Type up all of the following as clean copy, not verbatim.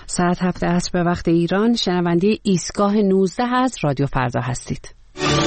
ساعت 7 عصر به وقت ایران شنونده ایستگاه 19 از رادیو فردا هستید.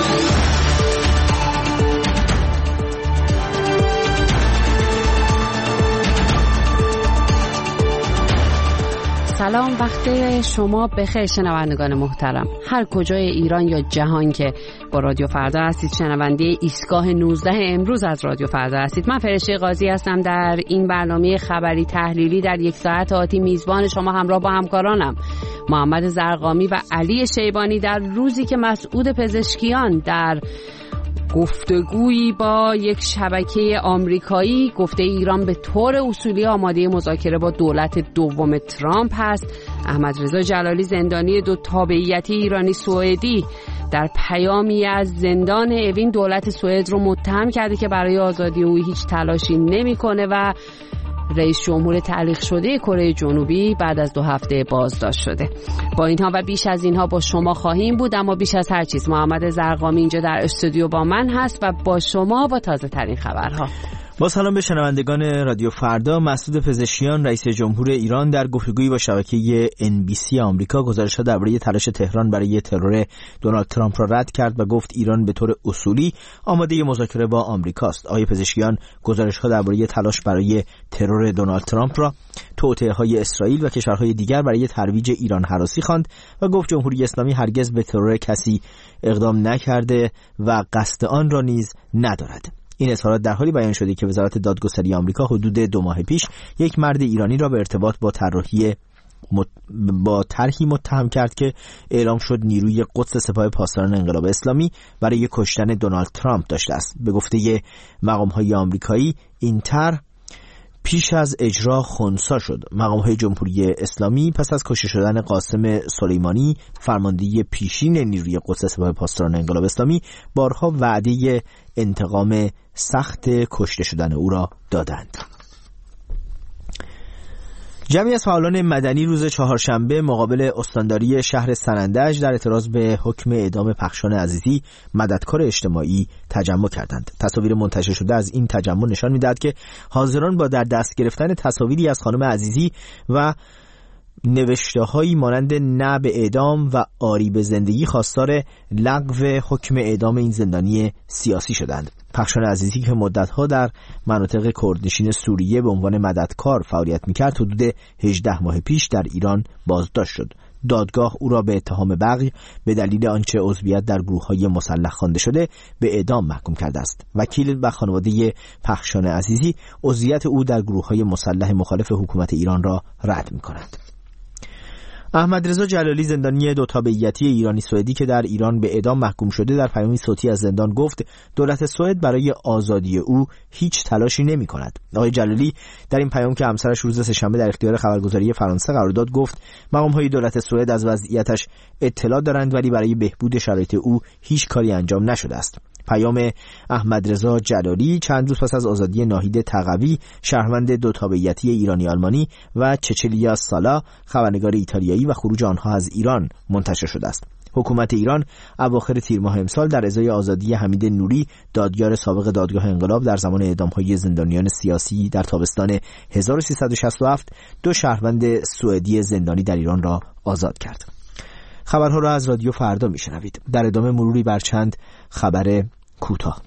سلام، وقت شما بخیر شنوندگان محترم. هر کجای ایران یا جهان که با رادیو فردا هستید، شنونده ایستگاه 19 امروز از رادیو فردا هستید. من فرشته قاضی هستم. در این برنامه خبری تحلیلی در یک ساعت آتی میزبان شما همراه با همکارانم محمد زرقامی و علی شیبانی، در روزی که مسعود پزشکیان در گفتگویی با یک شبکه آمریکایی گفته ایران به طور اصولی آماده مذاکره با دولت دوم ترامپ هست. احمد رضا جلالی، زندانی دو تابعیتی ایرانی سوئدی، در پیامی از زندان اوین دولت سوئد رو متهم کرده که برای آزادی او هیچ تلاشی نمی‌کنه و رئیس جمهور تعلیق شده کره جنوبی بعد از 2 هفته بازداشت شده. با اینها و بیش از اینها با شما خواهیم بود، اما بیش از هر چیز محمد زرقامی اینجا در استودیو با من هست و با شما با تازه ترین خبرها. با سلام به شنوندگان رادیو فردا. مسعود پزشکیان رئیس جمهور ایران در گفتگویی با شبکه NBC آمریکا گزارش‌ها درباره تلاش تهران برای ترور دونالد ترامپ را رد کرد و گفت ایران به طور اصولی آماده مذاکره با آمریکاست. آقای پزشکیان گزارش‌ها درباره تلاش برای ترور دونالد ترامپ را توطئه‌های اسرائیل و کشورهای دیگر برای ترویج ایران هراسی خواند و گفت جمهوری اسلامی هرگز به ترور کسی اقدام نکرده و قصد آن را نیز ندارد. این اظهارات در حالی بیان شده که وزارت دادگستری آمریکا حدود 2 ماه پیش یک مرد ایرانی را به ارتباط با طرحی متهم کرد که اعلام شد نیروی قدس سپاه پاسداران انقلاب اسلامی برای کشتن دونالد ترامپ داشته است. به گفته مقام‌های آمریکایی این طرح پیش از اجرا خنثی شد. مقام‌های جمهوری اسلامی پس از کشته شدن قاسم سلیمانی فرمانده پیشین نیروی قدس سپاه پاسداران انقلاب اسلامی بارها وعده انتقام سخت کشته شدن او را دادند. جمعی از فعالان مدنی روز چهارشنبه مقابل استانداری شهر سنندج در اعتراض به حکم اعدام پخشان عزیزی مددکار اجتماعی تجمع کردند. تصاویر منتشر شده از این تجمع نشان می‌دهد که حاضران با در دست گرفتن تصاویری از خانم عزیزی و نوشته‌هایی مانند نه به اعدام و آری به زندگی خواستار لغو حکم اعدام این زندانی سیاسی شدند. پخشان عزیزی که مدت‌ها در مناطق کردنشین سوریه به عنوان مددکار فعالیت می‌کرد، حدود 18 ماه پیش در ایران بازداشت شد. دادگاه او را به اتهام بغی به دلیل آنچه عضویت در گروه‌های مسلح خوانده شده به اعدام محکوم کرده است. وکیل و خانواده پخشان عزیزی عضویت او در گروه‌های مسلح مخالف حکومت ایران را رد می‌کند. احمد رضا جلالی، زندانی دو تابعیتی ایرانی سوئدی که در ایران به اعدام محکوم شده، در پیامی صوتی از زندان گفت دولت سوئد برای آزادی او هیچ تلاشی نمی‌کند. آقای جلالی در این پیام که همسرش روز سه‌شنبه در اختیار خبرگزاری فرانسه قرار داد گفت مقام‌های دولت سوئد از وضعیتش اطلاع دارند ولی برای بهبود شرایط او هیچ کاری انجام نشده است. پیام احمد رضا جلالی چند روز پس از آزادی ناهید تقوی، شهروند دو تابعیتی ایرانی آلمانی و چچلیا سالا، خبرنگار ایتالیایی و خروج آنها از ایران منتشر شده است. حکومت ایران اواخر تیر ماه امسال در ازای آزادی حمید نوری، دادیار سابق دادگاه انقلاب، در زمان اعدام‌های زندانیان سیاسی در تابستان 1367 2 شهروند سوئدی زندانی در ایران را آزاد کرد. خبرها را از رادیو فردا میشنوید. در ادامه مروری بر چند خبر کوتاه.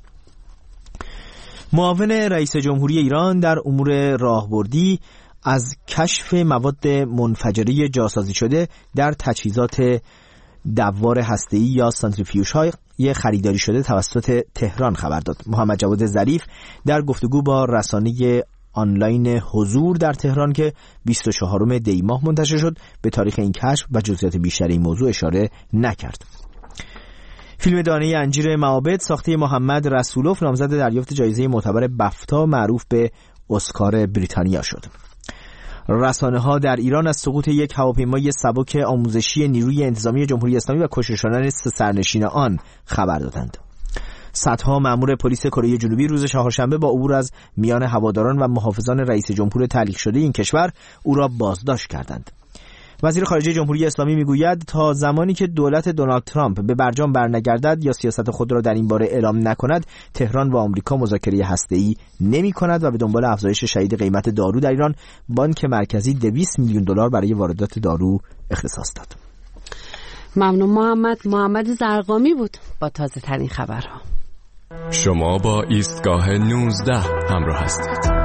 معاون رئیس جمهوری ایران در امور راهبردی از کشف مواد منفجره جاسازی شده در تجهیزات دوار هسته‌ای یا سانتریفیوژهای خریداری شده توسط تهران خبر داد. محمد جواد ظریف در گفتگو با رسانه آنلاین حضور در تهران که 24 دی ماه منتشر شد به تاریخ این کشف و جزئیات بیشتر این موضوع اشاره نکرد. فیلم دانه انجیر معابد ساخته محمد رسولوف نامزد دریافت جایزه معتبر بفتا معروف به اسکار بریتانیا شد. رسانه‌ها در ایران از سقوط یک هواپیمای سبک آموزشی نیروی انتظامی جمهوری اسلامی و کشته شدن 3 سرنشین آن خبر دادند. صدها مأمور پلیس کره جنوبی روز چهارشنبه با عبور از میان هواداران و محافظان رئیس جمهور تعلیق شده این کشور او را بازداشت کردند. وزیر خارجه جمهوری اسلامی میگوید تا زمانی که دولت دونالد ترامپ به برجام برنگردد یا سیاست خود را در این باره اعلام نکند، تهران با آمریکا مذاکره هسته‌ای نمی‌کند و به دنبال افزایش شدید قیمت دارو در ایران بانک مرکزی 200 میلیون دلار برای واردات دارو اختصاص داد. ممنون محمد زرقامی بود با تازه ترین خبرها. شما با ایستگاه 19 همراه هستید.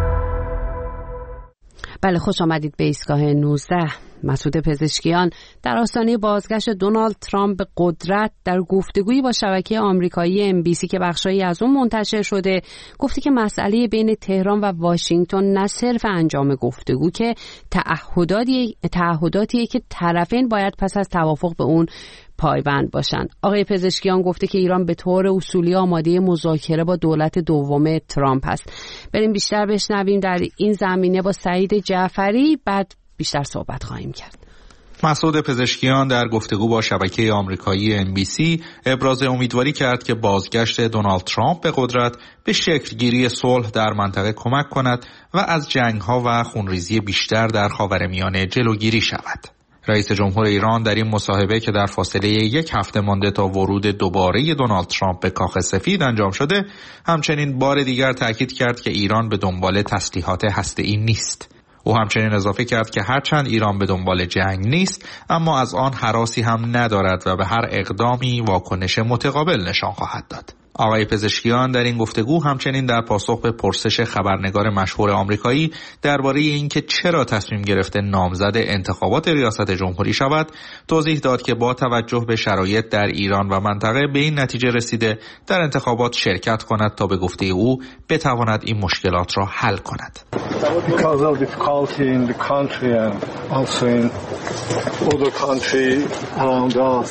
بله، خوش آمدید به ایستگاه 19. مسعود پزشکیان در آستانه بازگشت دونالد ترامپ به قدرت در گفتگویی با شبکه آمریکایی MBC که بخشایی از اون منتشر شده گفته که مسئله بین تهران و واشنگتن نه صرف انجام گفتگو که تعهداتیه که طرفین باید پس از توافق به اون پایبند باشند. آقای پزشکیان گفته که ایران به طور اصولی آماده مذاکره با دولت دوم ترامپ است. بریم بیشتر بشنویم در این زمینه با سعید جعفری، بعد بیشتر صحبت خواهیم کرد. مسعود پزشکیان در گفتگو با شبکه آمریکایی MBC ابراز امیدواری کرد که بازگشت دونالد ترامپ به قدرت به شکلگیری صلح در منطقه کمک کند و از جنگ‌ها و خونریزی بیشتر در خاورمیانه جلوگیری شود. رئیس جمهور ایران در این مصاحبه که در فاصله 1 هفته مانده تا ورود دوباره دونالد ترامپ به کاخ سفید انجام شده، همچنین بار دیگر تاکید کرد که ایران به دنبال تسلیحات هسته‌ای نیست. او همچنین اضافه کرد که هرچند ایران به دنبال جنگ نیست، اما از آن هراسی هم ندارد و به هر اقدامی واکنش متقابل نشان خواهد داد. آقای پزشکیان در این گفتگو همچنین در پاسخ به پرسش خبرنگار مشهور آمریکایی درباره اینکه چرا تصمیم گرفته نامزد انتخابات ریاست جمهوری شود، توضیح داد که با توجه به شرایط در ایران و منطقه به این نتیجه رسیده در انتخابات شرکت کند تا به گفته او بتواند این مشکلات را حل کند. Because of difficulty in the country and also in other country around us,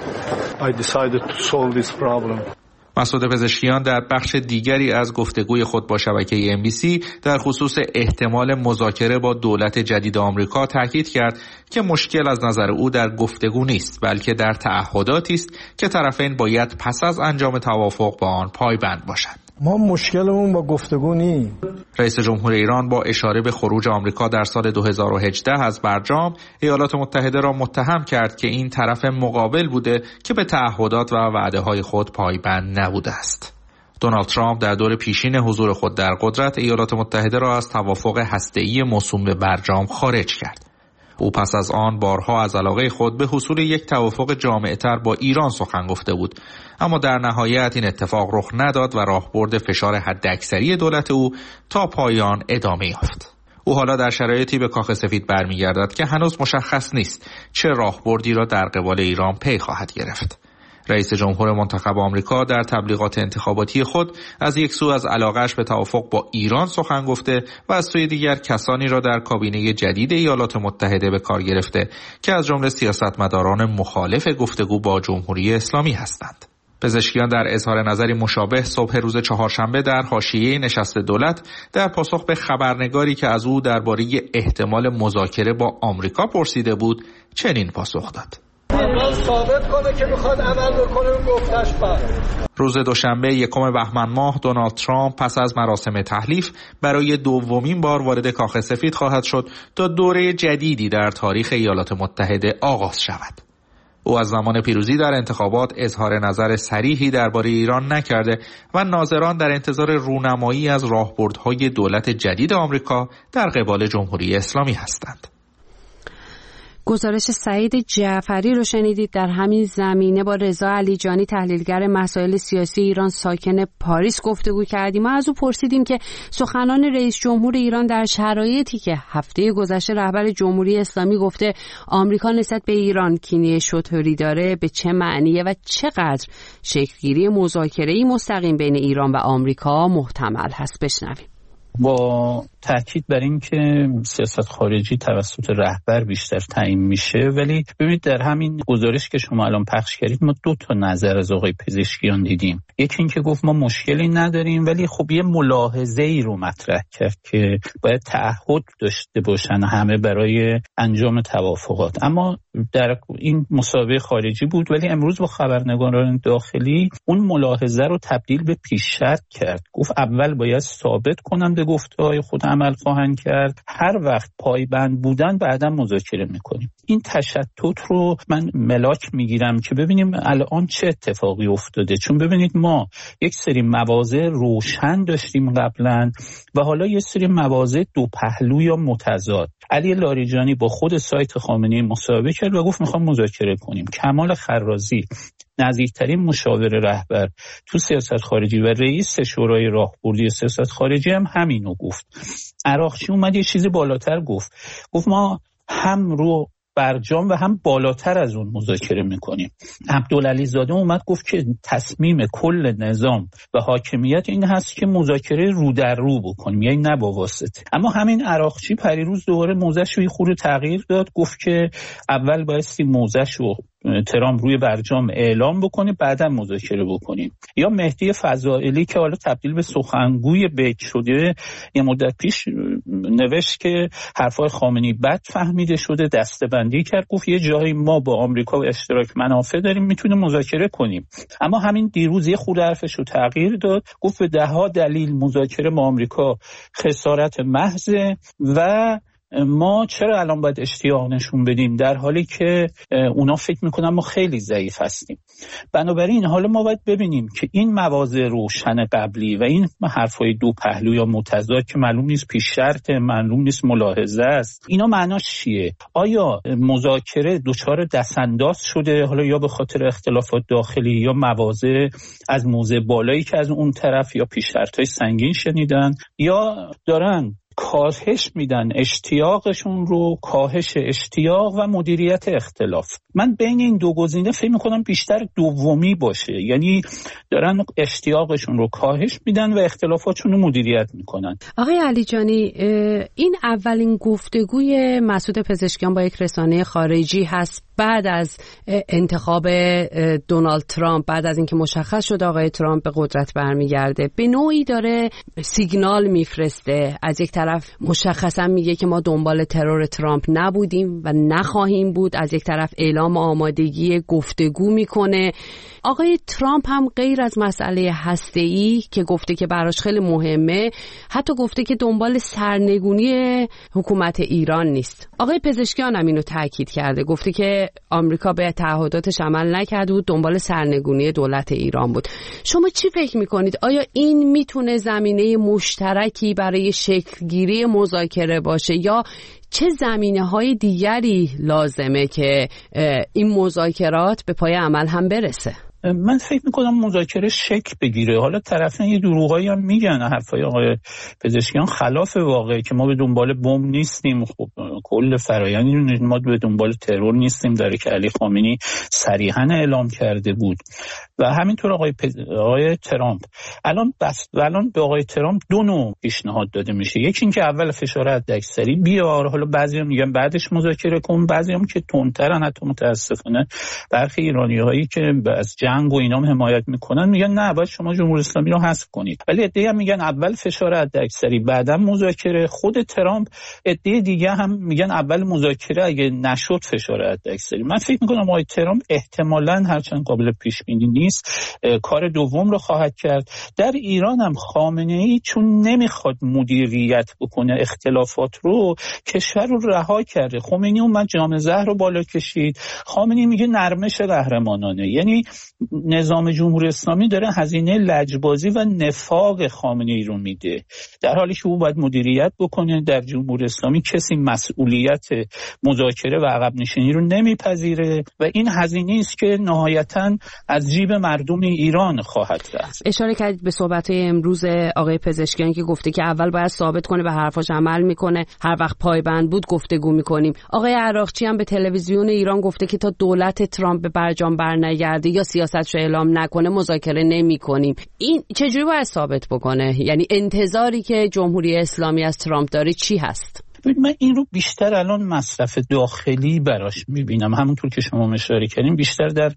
I decided to solve this problem. مسعود پزشکیان در بخش دیگری از گفتگوی خود با شبکه MBC در خصوص احتمال مذاکره با دولت جدید آمریکا تاکید کرد که مشکل از نظر او در گفتگو نیست، بلکه در تعهداتی است که طرفین باید پس از انجام توافق با آن پایبند باشند. ما مشکلمون با گفتگو نیست. رئیس جمهور ایران با اشاره به خروج آمریکا در سال 2018 از برجام، ایالات متحده را متهم کرد که این طرف مقابل بوده که به تعهدات و وعده‌های خود پایبند نبوده است. دونالد ترامپ در دور پیشین حضور خود در قدرت ایالات متحده را از توافق هسته‌ای موسوم به برجام خارج کرد. او پس از آن بارها از علاقه خود به حصول یک توافق جامع‌تر با ایران سخن گفته بود، اما در نهایت این اتفاق رخ نداد و راهبرد فشار حداکثری دولت او تا پایان ادامه یافت. او حالا در شرایطی به کاخ سفید برمیگردد که هنوز مشخص نیست چه راهبردی را در قبال ایران پی خواهد گرفت. رئیس جمهور منتخب آمریکا در تبلیغات انتخاباتی خود از یک سو از علاقه‌اش به توافق با ایران سخن گفته و از سوی دیگر کسانی را در کابینه جدید ایالات متحده به کار گرفته که از جمله سیاستمداران مخالف گفتگو با جمهوری اسلامی هستند. پزشکیان در اظهار نظری مشابه صبح روز چهارشنبه در حاشیه نشست دولت در پاسخ به خبرنگاری که از او درباره احتمال مذاکره با آمریکا پرسیده بود چنین پاسخ داد: ثابت کنه که میخواد عمل بکنه گفتش روز دوشنبه 1 بهمن ماه دونالد ترامپ پس از مراسم تحلیف برای دومین بار وارد کاخ سفید خواهد شد تا دوره جدیدی در تاریخ ایالات متحده آغاز شود. او از زمان پیروزی در انتخابات اظهار نظر صریحی درباره ایران نکرده و ناظران در انتظار رونمایی از راهبردهای دولت جدید آمریکا در قبال جمهوری اسلامی هستند. گزارش سعید جعفری رو شنیدید. در همین زمینه با رضا علیجانی تحلیلگر مسائل سیاسی ایران ساکن پاریس گفتگو کردیم. ما از او پرسیدیم که سخنان رئیس جمهور ایران در شرایطی که هفته گذشته رهبر جمهوری اسلامی گفته آمریکا نسبت به ایران کینه شتری داره به چه معنیه و چقدر شکلگیری مذاکره‌ای مستقیم بین ایران و آمریکا محتمل هست. بشنویم. با تاکید بر این که سیاست خارجی توسط رهبر بیشتر تعیین میشه، ولی ببینید در همین گزارش که شما الان پخش کردید ما 2 نظر از آقای پزشکیان دیدیم. یکی این که گفت ما مشکلی نداریم، ولی خب یه ملاحظه‌ای رو مطرح کرد که باید تعهد داشته باشن همه برای انجام توافقات. اما در این مسابقه خارجی بود، ولی امروز با خبرنگاران داخلی اون ملاحظه رو تبدیل به پیش شرط کرد. گفت اول باید ثابت کنم به گفته‌های خودم عمل خواهند کرد، هر وقت پایبند بودن بعدا مذاکره میکنیم. این تشتت رو من ملاک میگیرم که ببینیم الان چه اتفاقی افتاده، چون ببینید ما یک سری مواضع روشن داشتیم قبلا و حالا یک سری مواضع دو پهلو یا متضاد. علی لاریجانی با خود سایت خامنه‌ای مصاحبه کرد و گفت میخوام مذاکره کنیم. کمال خرازی نزدیکترین مشاور رهبر تو سیاست خارجی و رئیس شورای راهبردی سیاست خارجی هم همینو گفت. عراقچی اومد یه چیزی بالاتر گفت ما هم رو برجام و هم بالاتر از اون مذاکره میکنیم. عبدالعلی زاده اومد گفت که تصمیم کل نظام و حاکمیت این هست که مذاکره رو در رو بکنیم، یعنی نه با واسطه. اما همین عراقچی پریروز دوباره موضعش رو خورده تغییر داد، گفت که اول بایستی موضعش رو ترامپ روی برجام اعلام بکنه بعدا مذاکره بکنیم. یا مهدی فضائلی که حالا تبدیل به سخنگوی بیت شده یه مدت پیش نوشت که حرفای خامنه‌ای بد فهمیده شده، دسته‌بندی کرد، گفت یه جایی ما با آمریکا و اشتراک منافع داریم میتونیم مذاکره کنیم. اما همین دیروز یه خورده حرفش رو تغییر داد، گفت به ده‌ها دلیل مذاکره با آمریکا خسارت محض و ما چرا الان باید اشتیاق نشون بدیم در حالی که اونا فکر میکنن ما خیلی ضعیف هستیم. بنابراین حالا ما باید ببینیم که این مواضع روشن قبلی و این حرفای دو پهلو یا متضاد که معلوم نیست پیش شرط، معلوم نیست ملاحظه است، اینا معناش چیه؟ آیا مذاکره دچار دستانداز شده حالا یا به خاطر اختلافات داخلی یا مواضع از موضع بالایی که از اون طرف یا پیش شرطای سنگین شنیدن، یا دارن کاهش میدن اشتیاقشون رو، کاهش اشتیاق و مدیریت اختلاف؟ من بین این دو گزینه فکر میکنم بیشتر دومی باشه، یعنی دارن اشتیاقشون رو کاهش میدن و اختلافاتشون رو مدیریت میکنن. آقای علیجانی، این اولین گفتگوی مسعود پزشکیان با یک رسانه خارجی هست بعد از انتخاب دونالد ترامپ، بعد از اینکه مشخص شد آقای ترامپ به قدرت برمیگرده. به نوعی داره سیگنال میفرسته، از یک طرف مشخصا میگه که ما دنبال ترور ترامپ نبودیم و نخواهیم بود، از یک طرف اعلام آمادگی گفتگو میکنه. آقای ترامپ هم غیر از مسئله هسته‌ای که گفته که براش خیلی مهمه، حتی گفته که دنبال سرنگونی حکومت ایران نیست. آقای پزشکیان هم اینو تاکید کرده، گفته که آمریکا به تعهداتش عمل نکرده بود، دنبال سرنگونی دولت ایران بود. شما چی فکر میکنید؟ آیا این میتونه زمینه مشترکی برای شکلگیری مذاکره باشه یا چه زمینه‌های دیگری لازمه که این مذاکرات به پای عمل هم برسه؟ من فکر میکنم مذاکره شکل بگیره. حالا طرفین یه دروغایی هم میگن، حرفای آقای پزشکیان خلاف واقعه که ما به دنبال بمب نیستیم. خب کل فرآیند ما به دنبال ترور نیستیم، داره که علی خامنه‌ای صریحاً اعلام کرده بود. و همینطور آقای ترامپ الان به آقای ترامپ دو نوع پیشنهاد داده میشه. یکی این که اول فشار حداکثری بیار، حالا بعضی هم میگن بعدش مذاکره کن، بعضی هم که تندترن. حتی متاسفانه برخی ایرانی‌هایی که از جنگ و اینا حمایت میکنن میگن نه باید شما جمهوری اسلامی رو حذف کنید، ولی عده‌ای هم میگن اول فشار حداکثری بعداً مذاکره. خود ترامپ عده دیگه هم میگن اول مذاکره، اگه نشد فشار حداکثری. من فکر میکنم آقای ترامپ احتمالاً هرچند قابل پیش بینی نیست کار دوم رو خواهد کرد. در ایران هم خامنه‌ای چون نمیخواد مدیریت بکنه اختلافات رو، کشور رو رها کرده. خمینی اومد جام زهر رو بالا کشید، خامنه‌ای میگه نرمش قهرمانانه. یعنی نظام جمهوری اسلامی داره هزینه لجبازی و نفاق خامنه‌ای رو میده، در حالی که او باید مدیریت بکنه. در جمهوری اسلامی کسی مسئولیت مذاکره و عقب نشینی رو نمیپذیره و این هزینه است که نهایتاً از جیب مردم ایران خواهد رفت. اشاره کردید به صحبت‌های امروز آقای پزشکیان که گفته که اول باید ثابت کنه به حرفاش عمل میکنه، هر وقت پایبند بود گفتگو میکنیم. آقای عراقچی هم به تلویزیون ایران گفته که تا دولت ترامپ به برجام برنگرده یا سیاستش اعلام نکنه مذاکره نمیکنیم. این چجوری باید ثابت بکنه؟ یعنی انتظاری که جمهوری اسلامی از ترامپ داره چی هست؟ من این رو بیشتر الان مصرف داخلی براش میبینم، همونطور که شما اشاره کردین بیشتر در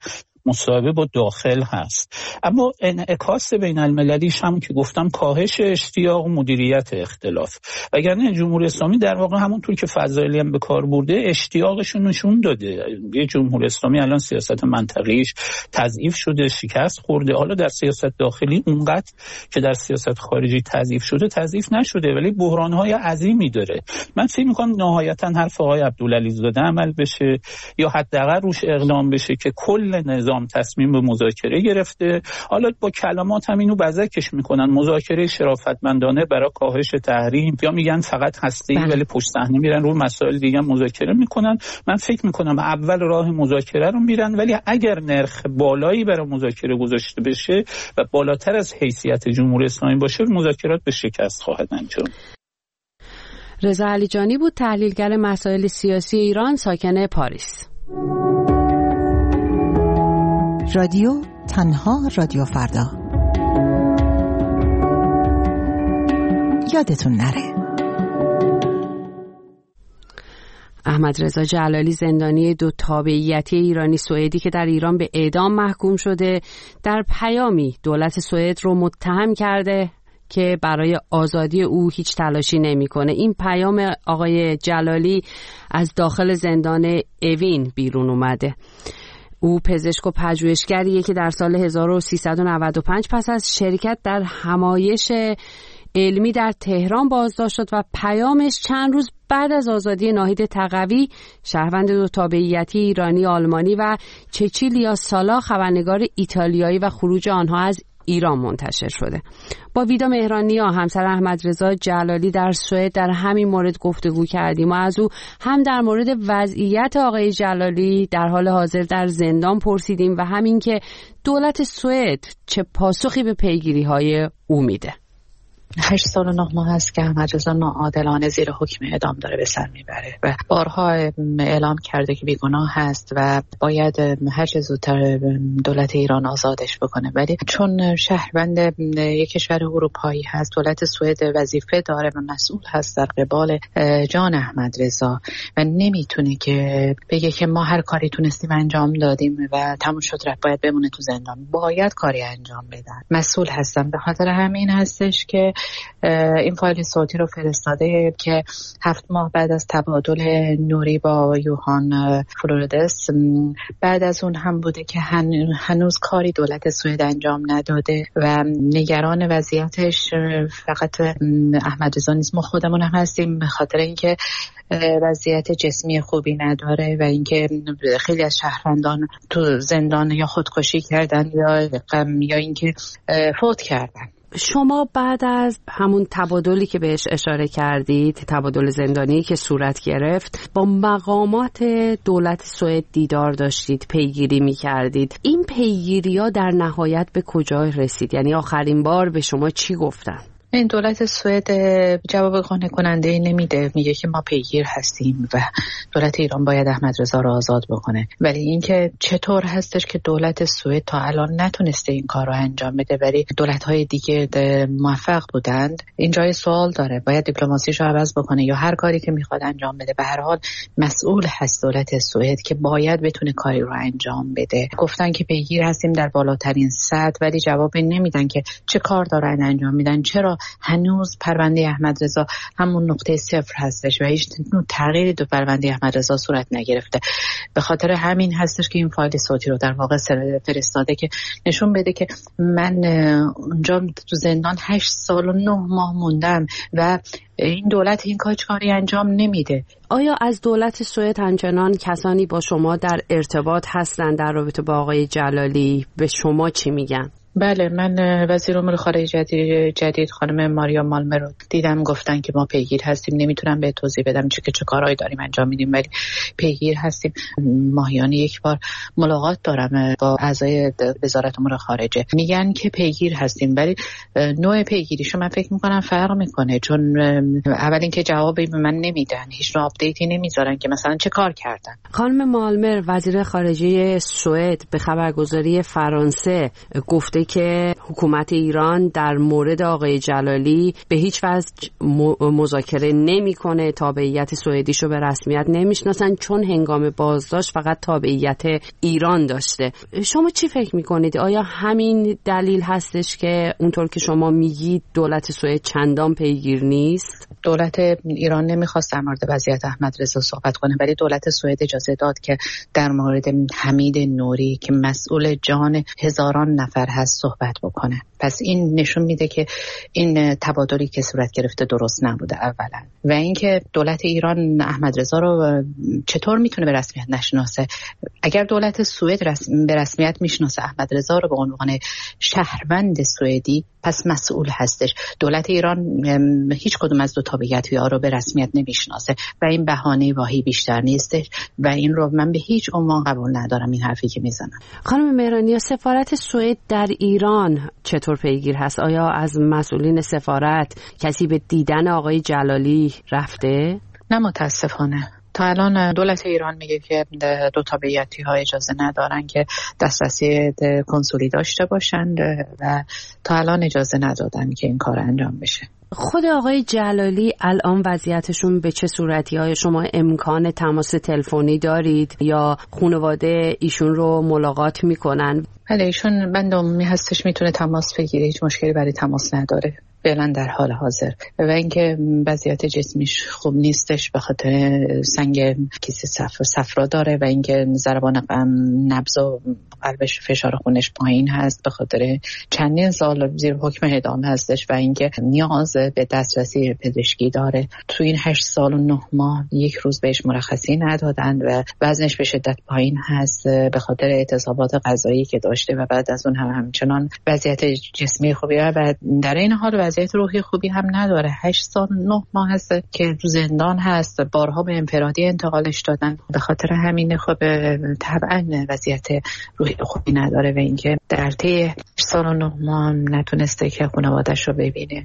مصاحبه با داخل هست. اما انعکاس بین المللیش هم که گفتم کاهش اشتیاق و مدیریت اختلاف. وگرنه جمهوری اسلامی در واقع همونطور که فضائلی هم به کار برده اشتیاقش رو نشون داده. یه جمهوری اسلامی الان سیاست منطقیش تضعیف شده، شکست خورده. حالا در سیاست داخلی اونقدر که در سیاست خارجی تضعیف شده تضعیف نشده، ولی بحران‌های عظیمی داره. من فکر می‌کنم نهایتاً حرف آقای عبدالعلیزاده عمل بشه یا حداقل روش اقدام بشه که کل نظام تصمیم به مذاکره گرفته. حالا با کلمات هم اینو بزکش میکنن، مذاکره شرافتمندانه برای کاهش تحریم، یا میگن فقط هسته‌ای ولی پشت صحنه میرن روی مسائل دیگه مذاکره میکنن. من فکر میکنم اول راه مذاکره رو میرن، ولی اگر نرخ بالایی برای مذاکره گذاشته بشه و بالاتر از حیثیت جمهوری اسلامی باشه، مذاکرات به شکست خواهد انجام. رضا علیجانی بود، تحلیلگر مسائل سیاسی ایران، ساکن پاریس. رادیو تنها رادیو فردا. یادتون نره. احمد رضا جلالی، زندانی 2 تابعیتی ایرانی سوئدی که در ایران به اعدام محکوم شده، در پیامی دولت سوئد رو متهم کرده که برای آزادی او هیچ تلاشی نمی‌کنه. این پیام آقای جلالی از داخل زندان اوین بیرون اومده. او پزشک و پژوهشگریه که در سال 1395 پس از شرکت در همایش علمی در تهران بازداشت شد و پیامش چند روز بعد از آزادی ناهید تقوی، شهروند 2 تابعیتی ایرانی آلمانی، و چچیلیا سالا، خبرنگار ایتالیایی، و خروج آنها از ایران منتشر شده. با ویدا مهرانیا، همسر احمد رضا جلالی در سوئد، در همین مورد گفتگو کردیم و از او هم در مورد وضعیت آقای جلالی در حال حاضر در زندان پرسیدیم و همین که دولت سوئد چه پاسخی به پیگیری‌های او میده. 8 سال و 9 ماه است که احمد رضا ناعادلانه زیر حکم اعدام داره به سر میبره و بارها اعلام کرده که بیگناه هست و باید هر چه زودتر دولت ایران آزادش بکنه، ولی چون شهروند یک کشور اروپایی هست، دولت سوئد وظیفه داره و مسئول هست در قبال جان احمد رضا و نمیتونه که بگه که ما هر کاری تونستیم انجام دادیم و تموم شد رفت، باید بمونه تو زندان. باید کاری انجام بدن، مسئول هستن. به خاطر همین هستش که این فایل صوتی رو فرستاده که 7 ماه بعد از تبادل نوری با یوهان فلوردس، بعد از اون هم بوده که هنوز کاری دولت سوئد انجام نداده و نگران وضعیتش فقط احمد رضا نیست، ما خودمون هم هستیم، به خاطر اینکه وضعیت جسمی خوبی نداره و اینکه خیلی از شهروندان تو زندان یا خودکشی کردن یا اینکه فوت کردن. شما بعد از همون تبادلی که بهش اشاره کردید، تبادل زندانی که صورت گرفت، با مقامات دولت سوئد دیدار داشتید، پیگیری می‌کردید. این پیگیری‌ها در نهایت به کجا رسید؟ یعنی آخرین بار به شما چی گفتن؟ این دولت سوئد جواب قانع کننده نمیده، میگه که ما پیگیر هستیم و دولت ایران باید احمد رضا رو آزاد بکنه. ولی اینکه چطور هستش که دولت سوئد تا الان نتونسته این کار رو انجام بده ولی دولت‌های دیگه موفق بودند، این جای سوال داره. باید دیپلماسیش رو عوض بکنه یا هر کاری که میخواد انجام بده. به هر حال مسئول هست دولت سوئد که باید بتونه کاری رو انجام بده. گفتن که پیگیر هستیم در بالاترین سطح، ولی جواب نمیدن که چه کار دارن انجام میدن، چرا هنوز پرونده احمد رضا همون نقطه 0 هستش و هیچ تغییری تو پرونده احمد رضا صورت نگرفته. به خاطر همین هستش که این فایل صوتی رو در واقع فرستاده که نشون بده که من اونجا تو زندان 8 سال و 9 ماه موندم و این دولت این کاری انجام نمیده. آیا از دولت سوئد همچنان کسانی با شما در ارتباط هستن در رابطه با آقای جلالی؟ به شما چی میگن؟ بله، من وزیر امور خارجه جدید خانم ماریا مالمر رو دیدم، گفتن که ما پیگیر هستیم. نمیتونم به توضیح بدم چه کارهایی داریم انجام میدیم، ولی پیگیر هستیم. ماهیانه یک بار ملاقات دارم با اعضای وزارت امور خارجه، میگن که پیگیر هستیم، ولی نوع پیگیریشو من فکر میکنم فرق میکنه، چون اول اینکه جوابی به من نمیدن، هیچ نوع آپدیتی نمیذارن که مثلا چه کار کردن. خانم مالمر وزیر خارجه سوئد به خبرگزاری فرانسه گفته که حکومت ایران در مورد آقای جلالی به هیچ وجه مذاکره نمیکنه، تابعیت سوئدیشو به رسمیت نمیشناسن، چون هنگام بازداشت فقط تابعیت ایران داشته. شما چی فکر میکنید؟ آیا همین دلیل هستش که اونطور که شما میگید دولت سوئد چندان پیگیر نیست؟ دولت ایران نمیخواست در مورد وضعیت احمد رضا صحبت کنه، ولی دولت سوئد اجازه داد که در مورد حمید نوری که مسئول جان هزاران نفر هست صحبت بکنه. پس این نشون میده که این تبادلی که صورت گرفته درست نبوده اولا، و اینکه دولت ایران احمد رضا رو چطور میتونه به رسمیت نشناسه؟ اگر دولت سوئد به رسمیت میشناسه احمد رضا رو به عنوان شهروند سوئدی، پس مسئول هستش. دولت ایران هیچ کدوم از دو تابعیت‌ها رو به رسمیت نمیشناسه و این بهانه واهی بیشتر نیستش و این رو من به هیچ عنوان قبول ندارم، این حرفی که میزنم. خانم مهرانی، سفارت سوئد در ایران چطور پیگیر هست؟ آیا از مسئولین سفارت کسی به دیدن آقای جلالی رفته؟ نه متاسفانه. تا الان دولت ایران میگه که دو تابعیتی ها اجازه ندارن که دسترسی کنسولی داشته باشند و تا الان اجازه ندادن که این کار انجام بشه. خود آقای جلالی الان وضعیتشون به چه صورتی؟ های شما امکان تماس تلفنی دارید یا خانواده ایشون رو ملاقات میکنن؟ بله، ایشون بند عمومی هستش، میتونه تماس بگیره، هیچ مشکلی برای تماس نداره فعلا در حال حاضر. و اینکه وضعیت جسمیش خوب نیستش به خاطر سنگ کیسه صفرا داره و اینکه ضربان نبض و قلبش فشار خونش پایین هست به خاطر چندین سال زیر حکم اعدام هستش و اینکه نیاز به دسترسی پزشکی داره. تو این 8 سال و 9 ماه یک روز بهش مرخصی ندادن و وزنش به شدت پایین هست به خاطر اعتصابات غذایی که داشته و بعد از اون همچنان وضعیت جسمی خوبی و در این حال وضعیت روحی خوبی هم نداره. 8 سال 9 ماه هست که تو زندان هست، بارها به انفرادی انتقالش دادن، به خاطر همین خب طبعا وضعیت روحی خوبی نداره و اینکه در طی 8 سال و 9 ماه نتونسته که خانواده‌اش رو ببینه.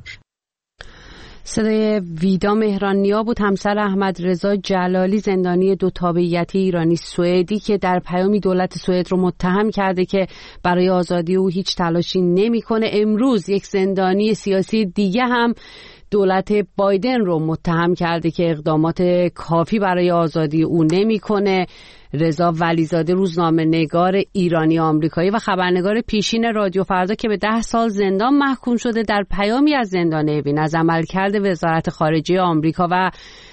صدای ویدا مهرانیا بود، همسر احمد رضا جلالی، زندانی دو تابعیتی ایرانی سوئدی که در پیامی دولت سوئد رو متهم کرده که برای آزادی او هیچ تلاشی نمی‌کنه. امروز یک زندانی سیاسی دیگه هم دولت بایدن رو متهم کرده که اقدامات کافی برای آزادی او نمی‌کنه. رضا ولیزاده، روزنامه‌نگار ایرانی آمریکایی و خبرنگار پیشین رادیو فردا که به 10 سال زندان محکوم شده، در پیامی از زندان اوین از عملکرد وزارت خارجه آمریکا و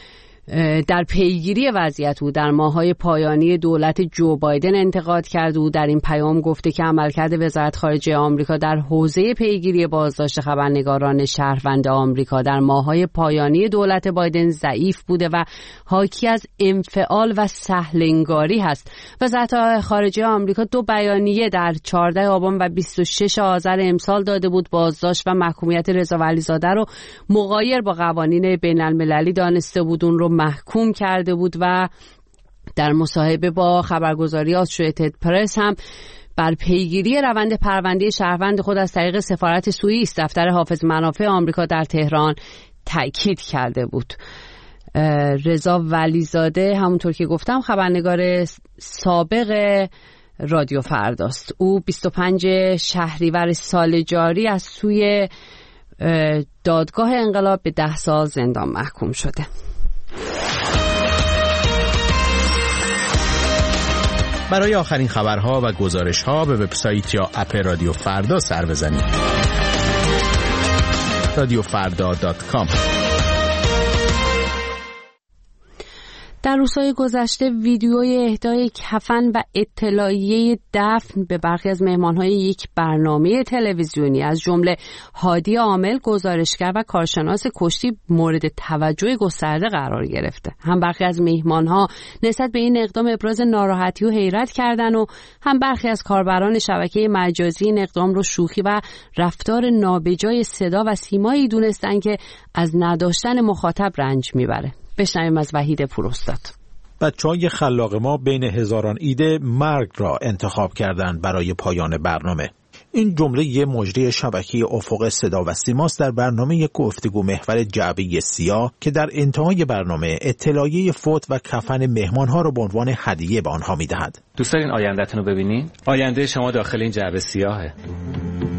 در پیگیری وضعیت او در ماه‌های پایانی دولت جو بایدن انتقاد کرد. او در این پیام گفته که عملکرد وزارت خارجه آمریکا در حوزه پیگیری بازداشت خبرنگاران شهروند آمریکا در ماه‌های پایانی دولت بایدن ضعیف بوده و حاکی از انفعال و سهل‌انگاری هست. وزارت خارجه آمریکا 2 بیانیه در 14 آبان و 26 آذر امسال داده بود. بازداشت و محکومیت رضا ولیزاده رو مغایر با قوانین بین‌المللی دانسته بود، اون رو محکوم کرده بود و در مصاحبه با خبرگزاری آسوشیتد پرس هم بر پیگیری روند پرونده شهروند خود از طریق سفارت سوئیس دفتر حافظ منافع آمریکا در تهران تأکید کرده بود. رضا ولیزاده همونطور که گفتم خبرنگار سابق رادیو فرداست. او 25 شهریور سال جاری از سوی دادگاه انقلاب به 10 سال زندان محکوم شده. برای آخرین خبرها و گزارش‌ها به وبسایت یا اپ رادیو فردا سر بزنید. radiofarda.com. در روزهای گذشته ویدیوی اهدای کفن و اطلاعیه دفن به برخی از مهمانهای یک برنامه تلویزیونی از جمله هادی عامل، گزارشگر و کارشناس کشتی مورد توجه گسترده قرار گرفته. هم برخی از مهمانها نسبت به این اقدام ابراز ناراحتی و حیرت کردند و هم برخی از کاربران شبکه مجازی این اقدام رو شوخی و رفتار نابجای صدا و سیمایی دونستن که از نداشتن مخاطب رنج میبره. بشنویم از وحید پوراستاد. بچه‌های خلاق ما بین هزاران ایده مرگ را انتخاب کردند برای پایان برنامه. این جمله یه مجری شبکه افق صدا و سیماست در برنامه گفتگو محور جعبه سیاه که در انتهای برنامه اطلاعیه فوت و کفن مهمانها را به عنوان هدیه به آنها می‌دهد. دوست دارین آینده‌تون رو ببینین؟ آینده شما داخل این جعبه سیاهه.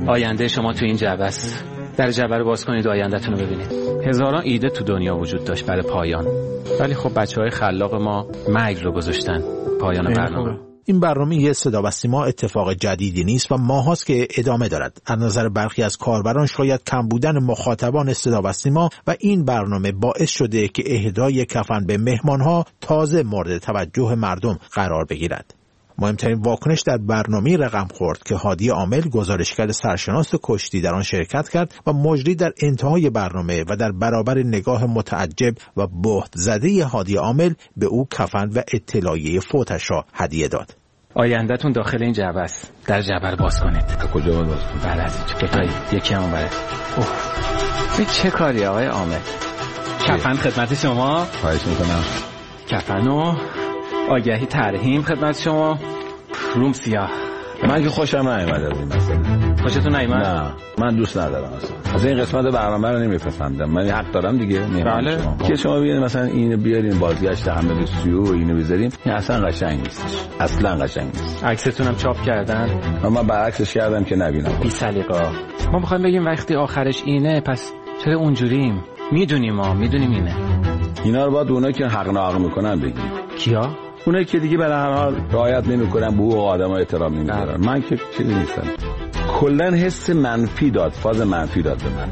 آینده شما تو این جعبه است. در جعبه رو باز کنید و آینده‌تون رو ببینید. هزاران ایده تو دنیا وجود داشت برای پایان، ولی خب بچه‌های خلاق ما مرگ رو گذاشتن پایان برنامه. این برنامه یه صدا و سیما اتفاق جدیدی نیست و ماهاست که ادامه دارد. از نظر برخی از کاربران شاید کم بودن مخاطبان صدا و سیما و این برنامه باعث شده که اهدای کفن به مهمانها تازه مورد توجه مردم قرار بگیرد. مهمترین واکنش در برنامه رقم خورد که هادی عامل گزارشگر سرشناس کشتی در آن شرکت کرد و مجری در انتهای برنامه و در برابر نگاه متعجب و بهت زده هادی عامل به او کفن و اطلاعیه فوتش را هدیه داد. آینده‌تون داخل این جعبه است. در جعبه رو باز کنید. کجا باز کنید؟ بله از اینجا. یکی هم بره. این چه کاری آقای عامل؟ کفن خدمت شما. خواهش میکنم. کفن و آگهی ترحیم خدمت شما. روم سیاه. من که خوشم نیامد از این مسئله. خوشتون نیامد؟ نه من دوست ندارم اصلا این قسمت برنامه رو نمیپسندم. من حق دارم دیگه. بله. که شما بیارین مثلا اینو بیارین بازگشت حمل سیو و اینو بذاریم، این اصلا قشنگ نیستش. اصلا قشنگ نیست. عکستون هم چاپ کردن؟ من برعکسش کردم که نبینم. بی سلیقه. ما می‌خوایم بگیم وقتی آخرش اینه پس چرا اونجوریم؟ میدونیم اینه. اینا رو باید اونایی که حق ناحق میکنن بگیم. کیا؟ اونایی که دیگه به هر حال رعایت نمیکنن، به حقوق آدم‌ها احترام نمیذارن. من که چیزی نیستم. کلا حس منفی داد، فاز منفی داد به من.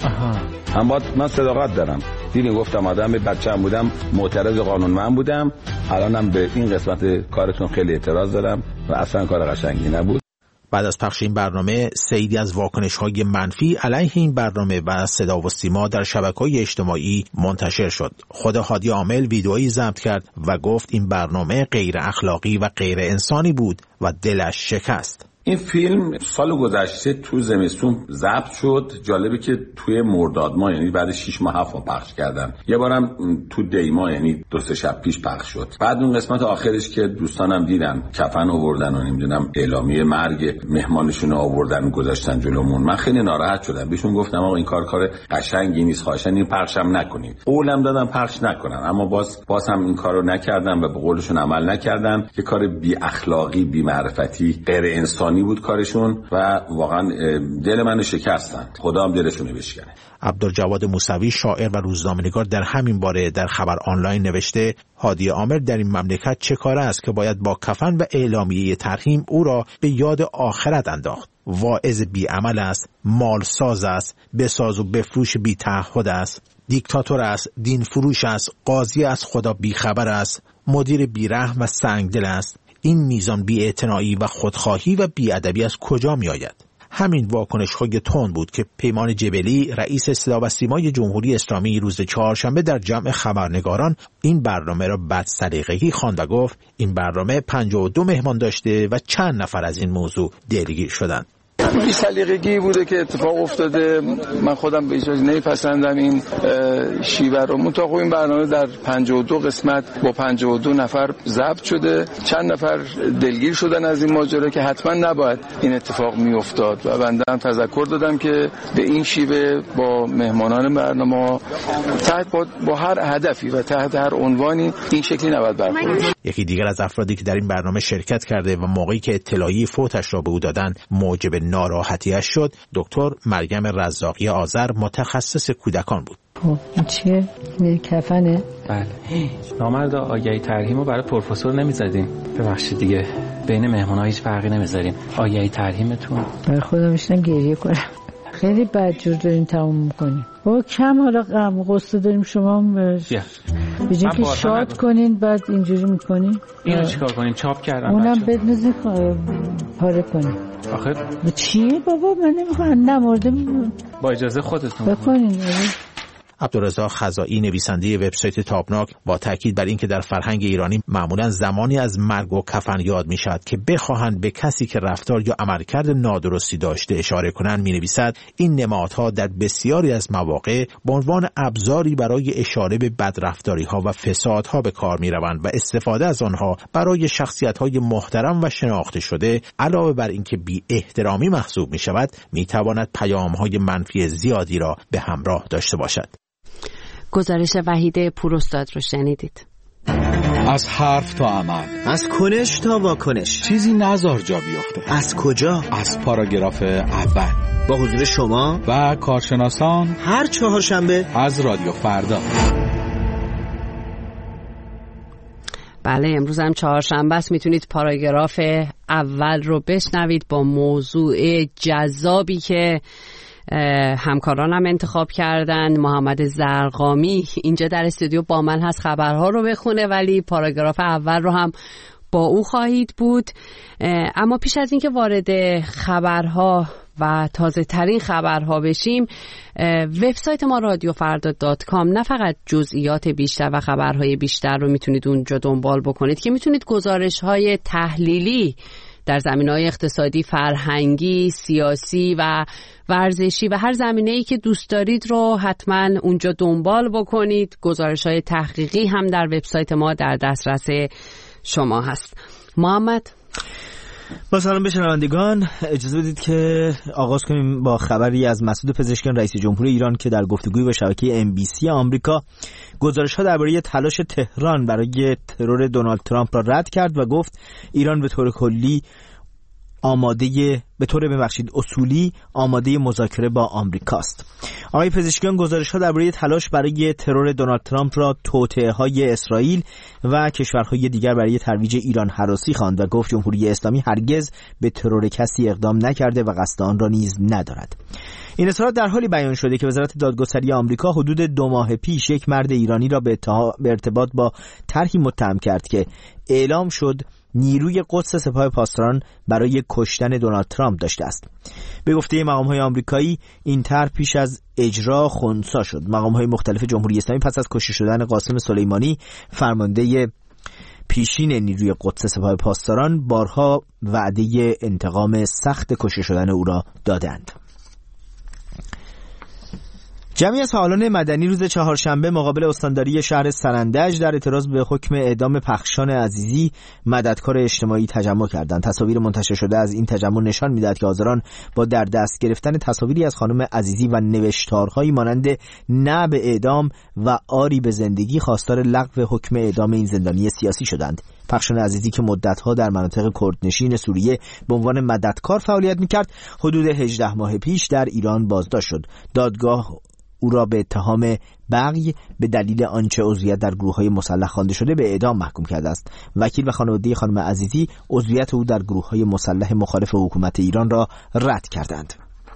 من صداقت دارم. دیدین گفتم آدم بچه‌ام بودم، معترض قانونمند بودم. الانم به این قسمت کارتون خیلی اعتراض دارم و اصلا کار قشنگی نبود. بعد از پخش این برنامه سیدی از واکنش‌های منفی علیه این برنامه و صدا و سیما در شبکه‌های اجتماعی منتشر شد. خود هادی عامل ویدئویی ضبط کرد و گفت این برنامه غیر اخلاقی و غیر انسانی بود و دلش شکست. این فیلم سال گذشته تو زمستون ضبط شد. جالبه که توی مرداد ماه، یعنی بعد 6 ماه 7 ماه پخش کردن. یه بارم تو دی ماه، یعنی 2-3 شب پیش پخش شد. بعد اون قسمت آخرش که دوستانم دیدن، کفن آوردن و نمیدونم اعلامیه مرگ مهمانشون آوردن گذاشتن جلومون، من خیلی ناراحت شدم. بهشون گفتم آقا این کار قشنگی نیست، خواهشاً این پخشم نکنید. قولم دادم پخش نکنن، اما باز هم این کارو نکردن و به قولشون عمل نکردن. یه کار بی اخلاقی، بی معرفتی، غیر انسانی بود کارشون و واقعا دل منو شکستن. خدا هم دلشون بشکنه. عبدالجواد موسوی شاعر و روزنامه‌نگار در همین باره در خبر آنلاین نوشته هادی عامل در این مملکت چه کاره است که باید با کفن و اعلامیه ترحیم او را به یاد آخرت انداخت. واعظ بی عمل است، مالساز است، بساز و بفروش بی تعهد است، دیکتاتور است، دین فروش است، قاضی از خدا بی خبر است، مدیر بی رحم و سنگدل است. این میزان بی‌اعتنایی و خودخواهی و بی‌ادبی از کجا می آید؟ همین واکنش‌های تند بود که پیمان جبلی رئیس صدا و سیمای جمهوری اسلامی روز چهارشنبه در جمع خبرنگاران این برنامه را بدسلیقگی خواند و گفت این برنامه 52 مهمان داشته و چند نفر از این موضوع دلگیر شدند. بی سلیقگی بوده که اتفاق افتاده. من خودم به هیچ وجه نمیپسندم این شیوه رو. منتها این برنامه در 52 قسمت با 52 نفر ضبط شده. چند نفر دلگیر شدن از این ماجرا که حتما نباید این اتفاق میافتاد و بنده هم تذکر دادم که به این شیوه با مهمانان برنامه با هر هدفی و تحت هر عنوانی این شکلی نباید برخورد. یکی دیگر از افرادی که در این برنامه شرکت کرده و موقعی که اطلاعیه فوتش را به او دادن موجب ناراحتیش شد، دکتر مریم رزاقی آذر متخصص کودکان بود. این چیه؟ کفنه؟ بله. نامرد آگهی ترحیم رو برای پروفسور نمیزدیم. ببخشید دیگه بین مهمون‌ها هیچ فرقی نمیذاریم. آگهی ترحیمتون برای خودم میشنم گریه کنم. خیلی بدجور داریم تموم میکنیم. با کم حالا غم و غصه داریم شما به جای که شاد کنین بعد اینجوری میکنین. اینو چیکار کنیم؟ چاپ کردم. اونم بدنزی پاره کنیم. آخه چیه بابا؟ من نمیخوام نمورده. با اجازه خودتون بکنین. عبدالرزاق خزائی نویسنده وبسایت تابناک با تاکید بر اینکه در فرهنگ ایرانی معمولا زمانی از مرگ و کفن یاد می شود که بخواهند به کسی که رفتار یا عملکرد نادرستی داشته اشاره کنند می نویسد این نمادها در بسیاری از مواقع به عنوان ابزاری برای اشاره به بدرفتاری ها و فسادها به کار می روند و استفاده از آنها برای شخصیت های محترم و شناخته شده علاوه بر اینکه بی احترامی محسوب می شود می تواند پیام های منفی زیادی را به همراه داشته باشد. گزارش وحید پوراستاد رو شنیدید. از حرف تا عمل، از کنش تا واکنش، چیزی نزار جا بیفته. از کجا؟ از پاراگراف اول، با حضور شما و کارشناسان، هر چهارشنبه از رادیو فردا. بله، امروز هم چهارشنبه است. میتونید پاراگراف اول رو بشنوید با موضوع جذابی که همکارانم انتخاب کردن. محمد زرقامی اینجا در استودیو با من هست، خبرها رو بخونه، ولی پاراگراف اول رو هم با او خواهید بود. اما پیش از اینکه وارد خبرها و تازه ترین خبرها بشیم، وبسایت ما radiofrda.com نه فقط جزئیات بیشتر و خبرهای بیشتر رو میتونید اونجا دنبال بکنید، که میتونید گزارش‌های تحلیلی در زمینه‌های اقتصادی، فرهنگی، سیاسی و ورزشی و هر زمینه‌ای که دوست دارید رو حتما اونجا دنبال بکنید. گزارش‌های تحقیقی هم در وبسایت ما در دسترس شما هست. محمد، با سلام به شنوندگان، اجازه بدید که آغاز کنیم با خبری از مسعود پزشکیان، رئیس جمهور ایران، که در گفتگوی با شبکه MBC آمریکا گزارش‌ها درباره تلاش تهران برای ترور دونالد ترامپ را رد کرد و گفت ایران به طور کلی اصولی آماده مذاکره با آمریکاست. آقای پزشکیان گزارش‌ها درباره تلاش برای ترور دونالد ترامپ را توطئه‌های اسرائیل و کشورهای دیگر برای ترویج ایران هراسی خواند و گفت جمهوری اسلامی هرگز به ترور کسی اقدام نکرده و قصد آن را نیز ندارد. این اظهارات در حالی بیان شده که وزارت دادگستری آمریکا حدود 2 ماه پیش یک مرد ایرانی را به ارتباط با طرحی متهم کرد که اعلام شد نیروی قدس سپاه پاسداران برای کشتن دونالد ترامپ داشته است. به گفته مقام‌های آمریکایی این طرح پیش از اجرا خنثی شد. مقام‌های مختلف جمهوری اسلامی پس از کشته شدن قاسم سلیمانی، فرمانده پیشین نیروی قدس سپاه پاسداران، بارها وعده انتقام سخت کشته شدن او را دادند. جمعی از فعالان مدنی روز چهارشنبه مقابل استانداری شهر سنندج در اعتراض به حکم اعدام پخشان عزیزی، مددکار اجتماعی، تجمع کردند. تصاویر منتشر شده از این تجمع نشان می‌دهد که حاضران با در دست گرفتن تصاویری از خانم عزیزی و نوشتارهایی مانند نه به اعدام و آری به زندگی خواستار لغو حکم اعدام این زندانی سیاسی شدند. پخشان عزیزی که مدت‌ها در مناطق کردنشین سوریه به عنوان مددکار فعالیت می‌کرد، حدود 18 ماه پیش در ایران بازداشت شد. دادگاه او را به اتهام بغی به دلیل آنچه عضویت در گروه‌های مسلح خوانده شده به اعدام محکوم کرده است. وکیل و خانواده خانم عزیزی عضویت او در گروه‌های مسلح مخالف حکومت ایران را رد کردند.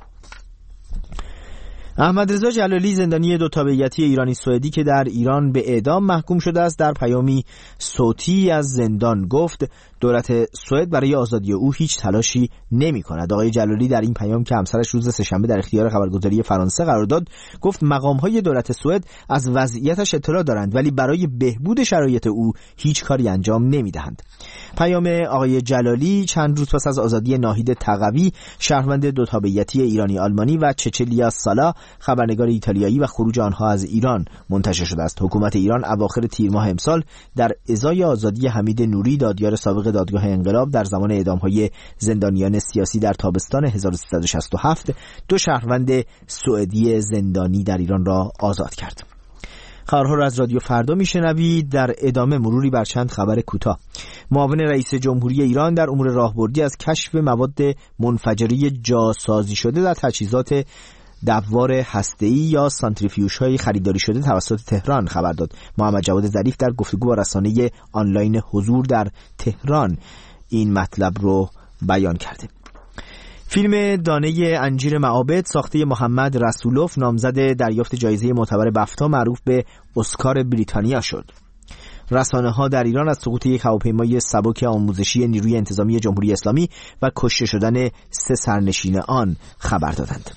احمد رضا جلالی، زندانی 2 تابعیتی ایرانی سوئدی که در ایران به اعدام محکوم شده است، در پیامی صوتی از زندان گفت دولت سوئد برای آزادی او هیچ تلاشی نمی‌کند. آقای جلالی در این پیام که همسرش روز سه‌شنبه در اختیار خبرگزاری فرانسه قرار داد، گفت مقام‌های دولت سوئد از وضعیتش اطلاع دارند ولی برای بهبود شرایط او هیچ کاری انجام نمی‌دهند. پیام آقای جلالی چند روز پس از آزادی ناهید تقوی، شهروند 2 تابعیتی ایرانی آلمانی، و چچلیا سالا، خبرنگار ایتالیایی، و خروج آنها از ایران منتشر شده است. حکومت ایران اواخر تیر ماه امسال در ازای آزادی حمید نوری، دادیار سابق دادگاه انقلاب، در زمان اعدام‌های زندانیان سیاسی در تابستان 1367 2 شهروند سوئدی زندانی در ایران را آزاد کرد. خبرها را از رادیو فردا میشنوید. در ادامه مروری بر چند خبر کوتاه. معاون رئیس جمهوری ایران در امور راهبردی از کشف مواد منفجره جاسازی شده در تجهیزات دوار هسته‌ای یا سانتریفیوژهای خریداری شده توسط تهران خبر داد. محمد جواد ظریف در گفتگو با رسانه آنلاین حضور در تهران این مطلب رو بیان کرده. فیلم دانه انجیر معابد ساخته محمد رسولوف نامزد دریافت جایزه معتبر بفتا معروف به اسکار بریتانیا شد. رسانه‌ها در ایران از سقوط یک هواپیمای سبک آموزشی نیروی انتظامی جمهوری اسلامی و کشته شدن 3 سرنشین آن خبر دادند.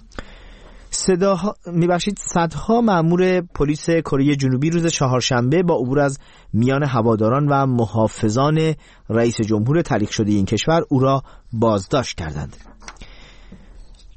صدها مأمور پلیس کره جنوبی روز چهارشنبه با عبور از میان هواداران و محافظان رئیس جمهور تعلیق شده این کشور او را بازداشت کردند.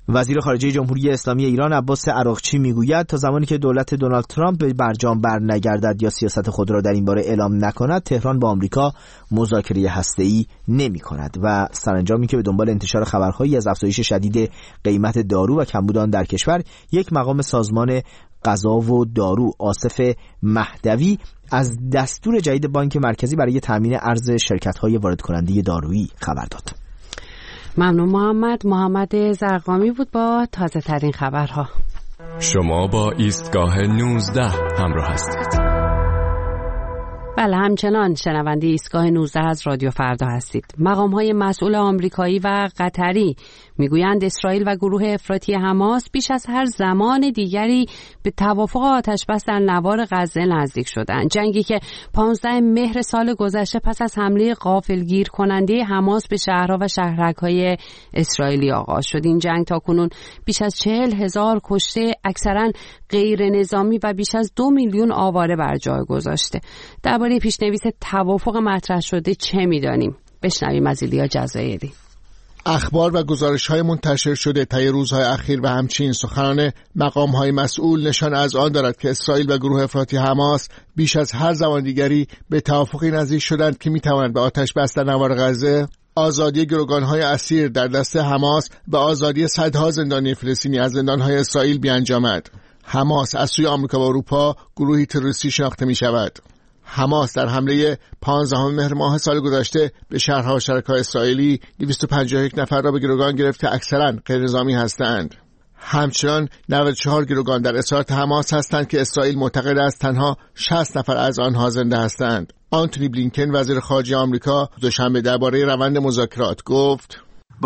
وزیر خارجه جمهوری اسلامی ایران عباس عراقچی میگوید تا زمانی که دولت دونالد ترامپ به برجام برنگردد یا سیاست خود را در این باره اعلام نکند، تهران با آمریکا مذاکره هسته‌ای نمی‌کند و سرانجامی که به دنبال انتشار خبرهایی از افزایش شدید قیمت دارو و کمبود آن در کشور، یک مقام سازمان غذا و دارو آصف مهدوی از دستور جدید بانک مرکزی برای تامین ارز شرکت‌های وارد کننده دارویی خبر داد. ممنون محمد زرقامی بود با تازه ترین خبرها. شما با ایستگاه 19 همراه هستید. بله، همچنان شنونده ایستگاه 19 از رادیو فردا هستید. مقام‌های مسئول آمریکایی و قطری میگویند اسرائیل و گروه افراطی حماس بیش از هر زمان دیگری به توافق آتش‌بس در نوار غزه نزدیک شدند. جنگی که 15 مهر سال گذشته پس از حمله غافلگیر کننده حماس به شهرها و شهرک‌های اسرائیلی آغاز شد. این جنگ تاکنون بیش از 40,000 کشته، اکثرا غیر نظامی و بیش از 2 میلیون آواره بر جای گذاشته. درباره پیشنویس توافق مطرح شده چه می‌دانیم؟ بشنویم از ایلیا جزایری. اخبار و گزارش‌های منتشر شده طی روزهای اخیر و همچنین سخنان مقام‌های مسئول نشان از آن دارد که اسرائیل و گروه افراطی حماس بیش از هر زمان دیگری به توافقی نزدیک شدند که می‌توانند به آتش بس در نوار غزه، آزادی گروگان‌های اسیر در دست حماس و آزادی صدها زندانی فلسطینی از زندان‌های اسرائیل بیانجامد. حماس از سوی آمریکا و اروپا گروهی تروریستی شناخته می‌شود. حماس در حمله 15 مهر ماه سال گذشته به شهرها و شرکای اسرائیلی 251 نفر را به گروگان گرفت که اکثراً غیر نظامی هستند. همچنان 94 گروگان در اسارت حماس هستند که اسرائیل معتقد است تنها 60 نفر از آنها زنده هستند. آنتونی بلینکن وزیر خارجه آمریکا دوشنبه درباره روند مذاکرات گفت: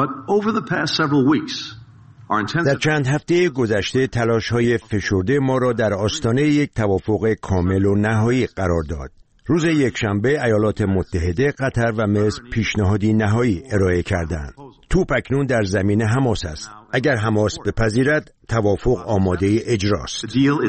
در چند هفته گذشته تلاش‌های فشرده ما را در آستانه یک توافق کامل و نهایی قرار داد. روز یکشنبه ایالات متحده، قطر و مصر پیشنهادی نهایی ارائه کردند. توپ اکنون در زمین حماس است. اگر حماس بپذیرد، توافق آماده اجراست.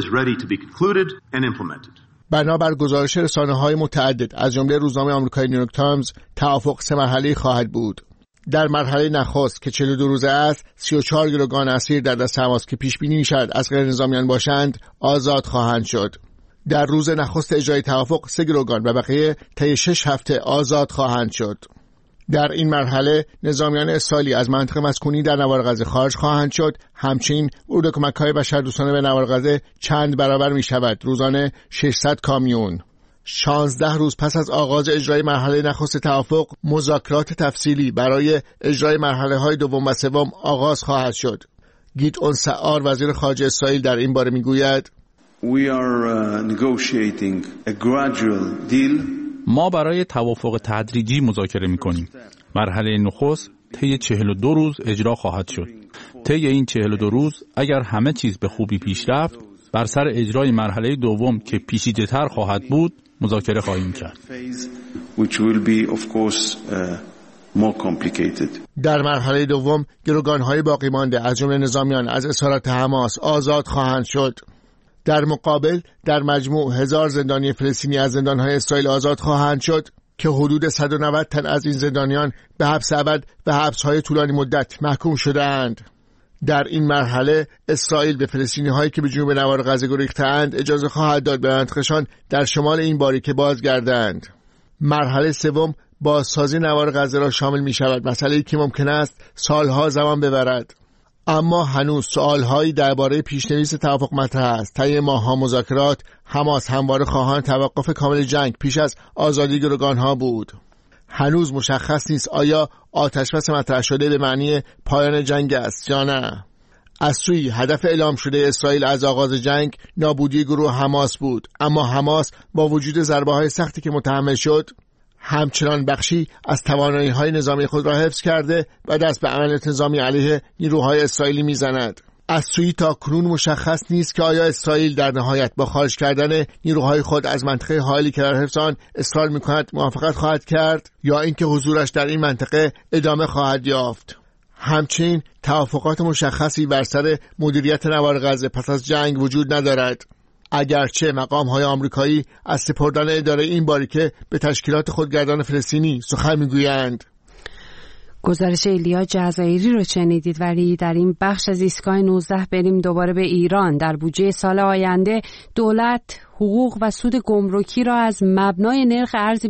بنابر گزارش رسانه‌های متعدد از جمله روزنامه آمریکایی نیویورک تایمز، توافق 3 مرحله‌ای خواهد بود. در مرحله نخست که 42 روزه است، 34 گروگان اسیر در دست حماس که پیش بینی می‌شود از غیر نظامیان باشند آزاد خواهند شد. در روز نخست اجرای توافق 3 گروگان و بقیه طی 6 هفته آزاد خواهند شد. در این مرحله نظامیان اسرائیلی از منطقه مسکونی در نوار غزه خارج خواهند شد. همچنین ورود کمک‌های بشردوستانه به نوار غزه چند برابر می‌شود، روزانه 600 کامیون. 16 روز پس از آغاز اجرای مرحله نخست توافق، مذاکرات تفصیلی برای اجرای مرحله‌های دوم و سوم آغاز خواهد شد. گیدئون سعار وزیر خارجه اسرائیل در این باره میگوید: ما برای توافق تدریجی مذاکره می‌کنیم. مرحله نخست طی 42 روز اجرا خواهد شد. طی این 42 روز اگر همه چیز به خوبی پیش رفت، بر سر اجرای مرحله دوم که پیچیده‌تر خواهد بود مذاکره خواهیم کرد. در مرحله دوم گروگان‌های باقی مانده از جمله نظامیان از اسارت حماس آزاد خواهند شد. در مقابل در مجموع 1000 زندانی فلسطینی از زندان‌های اسرائیل آزاد خواهند شد که حدود 190 تن از این زندانیان به حبس ابد و حبس‌های طولانی مدت محکوم شده‌اند. در این مرحله اسرائیل به فلسطینی‌هایی که به جنوب نوار غزه گریخته‌اند اجازه خواهد داد به منطقه‌شان در شمال این باریکه بازگردند. مرحله سوم بازسازی نوار غزه را شامل می‌شود، مسئله‌ای که ممکن است سالها زمان ببرد. اما هنوز سوال‌هایی درباره پیشنویس توافق مطرح است. طی ماه‌ها مذاکرات، حماس همواره خواهان توقف کامل جنگ پیش از آزادی گروگان‌ها بود. هنوز مشخص نیست آیا آتش‌بس مطرح شده به معنی پایان جنگ است یا نه. از سوی هدف اعلام شده اسرائیل از آغاز جنگ نابودی گروه حماس بود، اما حماس با وجود ضربه‌های سختی که متحمل شد، همچنان بخشی از توانایی‌های نظامی خود را حفظ کرده و دست به عملیات نظامی علیه نیروهای اسرائیلی می‌زند. از سوی تاکنون مشخص نیست که آیا اسرائیل در نهایت با خارج کردن نیروهای خود از منطقه حائلی که در حفظ آن اصرار می‌کند موافقت خواهد کرد یا اینکه حضورش در این منطقه ادامه خواهد یافت. همچنین توافقات مشخصی بر سر مدیریت نوار غزه پس از جنگ وجود ندارد. اگرچه مقام‌های آمریکایی از سپردن اداره این باریکه به تشکیلات خودگردان فلسطینی سخن می‌گویند. گزارش ایلیا جزایری رو شنیدید. ولی در این بخش از ایستگاه 19 بریم دوباره به ایران. در بودجه سال آینده دولت حقوق و سود گمرکی را از مبنای نرخ ارز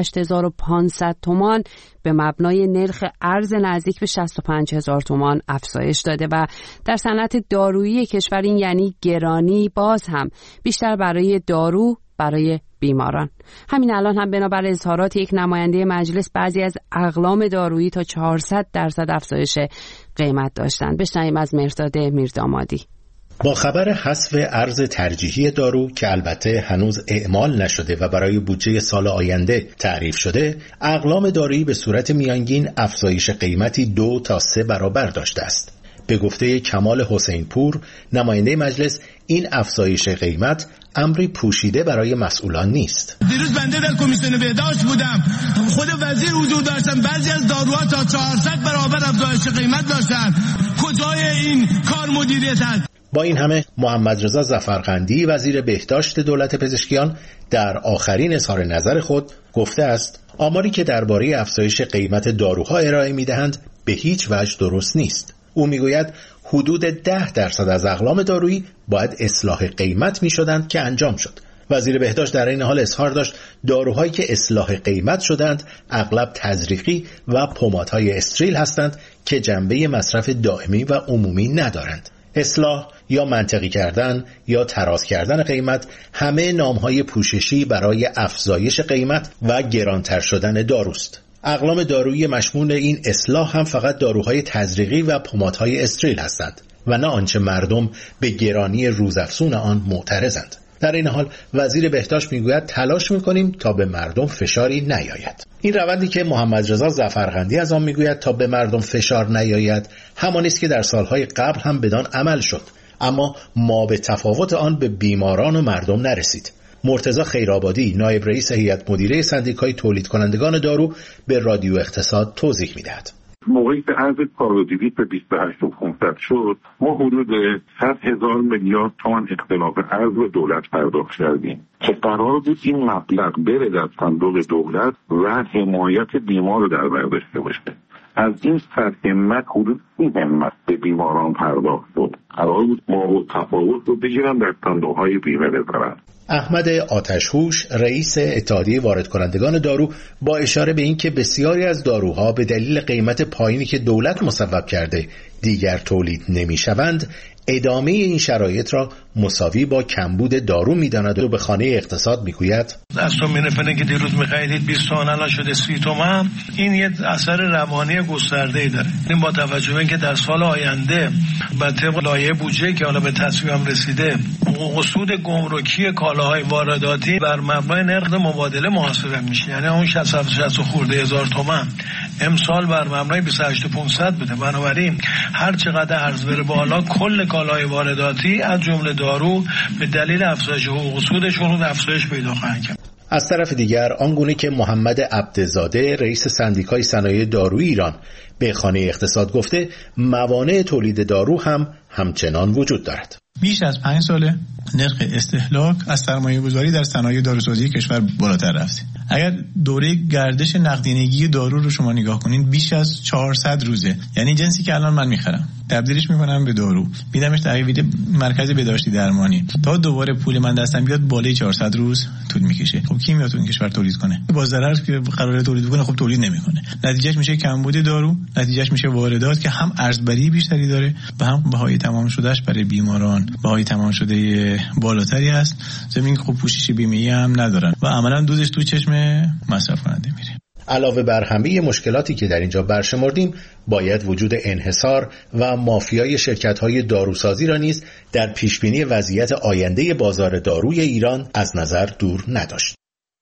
28500 تومان به مبنای نرخ ارز نزدیک به 65000 تومان افزایش داده و در صنعت دارویی کشور این یعنی گرانی باز هم بیشتر برای دارو برای بیماران. همین الان هم بنابر اظهارات یک نماینده مجلس بعضی از اقلام دارویی تا 400% افزایش قیمت داشتند. بشنویم از مهرداد میردامادی. با خبر حذف ارز ترجیحی دارو که البته هنوز اعمال نشده و برای بودجه سال آینده تعریف شده، اقلام دارویی به صورت میانگین افزایش قیمتی 2 تا 3 برابر داشته است. به گفته کمال حسین پور، نماینده مجلس، این افزایش قیمت امری پوشیده برای مسئولان نیست. دیروز بنده در کمیسیون بهداشت بودم، خود وزیر حضور داشتم، بعضی از داروها تا 400 برابر افزایش قیمت داشتن. کجای این کار مدیریت است؟ با این همه محمد رضا ظفرقندی وزیر بهداشت دولت پزشکیان در آخرین اظهار نظر خود گفته است آماری که درباره افزایش قیمت داروها ارائه می‌دهند به هیچ وجه درست نیست. او میگوید حدود 10% از اقلام دارویی باید اصلاح قیمت می‌شدند که انجام شد. وزیر بهداشت در این حال اظهار داشت داروهایی که اصلاح قیمت شدند اغلب تزریقی و پمادهای استریل هستند که جنبه مصرف دائمی و عمومی ندارند. اصلاح یا منطقی کردن یا تراز کردن قیمت همه نامهای پوششی برای افزایش قیمت و گرانتر شدن داروست. اقلام دارویی مشمول این اصلاح هم فقط داروهای تزریقی و پمادهای استریل هستند و نه آنچه مردم به گرانی روزافزون آن معترضند. در این حال وزیر بهداشت میگوید تلاش میکنیم تا به مردم فشاری نیاید. این روندی که محمد رضا ظفرقندی از آن میگوید تا به مردم فشار نیاید همانی است که در سالهای قبل هم بدان عمل شد، اما ما به تفاوت آن به بیماران و مردم نرسید. مرتضی خیرآبادی، نایب رئیس هیئت مدیره سندیکای تولید کنندگان دارو، به رادیو اقتصاد توضیح میدهد. موقعی که ارز کارودیویت به 28500 شد، ما حدود 100,000 میلیارد تومان اختلاف ارز به دولت پرداخت کردیم که قرار بود این مبلغ بره در صندوق دولت و حمایت بیمار رو در بر داشته باشه. از این سرهمت حدود 30 همت به بیماران پرداخت شد. قرار بود ما رو تفاوت رو بگیرن در صندوق‌های بیمه بذارن. احمد آتشهوش، رئیس اتحادیه وارد کنندگان دارو، با اشاره به اینکه بسیاری از داروها به دلیل قیمت پایینی که دولت مصوب کرده دیگر تولید نمی‌شوند، ادامه این شرایط را مساوی با کمبود دارو می‌داند و به خانه اقتصاد می‌گوید استامینوفن که دیروز می‌خریدید 20 تومن الان شده 30 تومن، این یه اثر روانی گسترده‌ای داره. این با توجه به اینکه در سال آینده با طبق لایحه بودجه که حالا به تصویب رسیده سود گمرکی کالاهای وارداتی بر مبنای نرخ مبادله محاسبه میشه، یعنی اون 60 خورده هزار تومن امسال بر مبنای 28500 بوده. بنابراین هر چقدر ارز بره بالا کل کالای وارداتی از جمله دارو به دلیل افزایش حقوق و سودشون افزایش پیدا خواهند کرد. از طرف دیگر آنگونه که محمد عبدزاده، رئیس سندیکای صنایع دارویی ایران، به خانه اقتصاد گفته موانع تولید دارو هم همچنان وجود دارد. بیش از 5 ساله نرخ استهلاک از سرمایه‌گذاری در صنایع داروسازی کشور بالاتر رفته. اگر دوره گردش نقدینگی دارو رو شما نگاه کنین بیش از 400 روزه، یعنی جنسی که الان من میخرم تبدیلش میکنم به دارو میدمش تحویل مرکز بهداشتی درمانی تا دوباره پول من دستم بیاد بالای 400 روز طول میکشه. خب کی میاد تو این کشور تولید کنه؟ با ضرر که قراره تولید کنه خب تولید نمیکنه. نتیجهش میشه کمبود دارو، نتیجهش میشه واردات که هم ارزبری بیشتری داره و هم بهای تمام شدهش برای بیماران بهای تمام شده بالاتری است. زمین خب پوشش بیمه‌ای هم ندارن و عملاً دوزش تو چشم مصرف کننده میره. علاوه بر همه مشکلاتی که در اینجا برشمردیم، باید وجود انحصار و مافیای شرکت‌های داروسازی را نیز در پیشبینی وضعیت آینده بازار داروی ایران از نظر دور نداشت.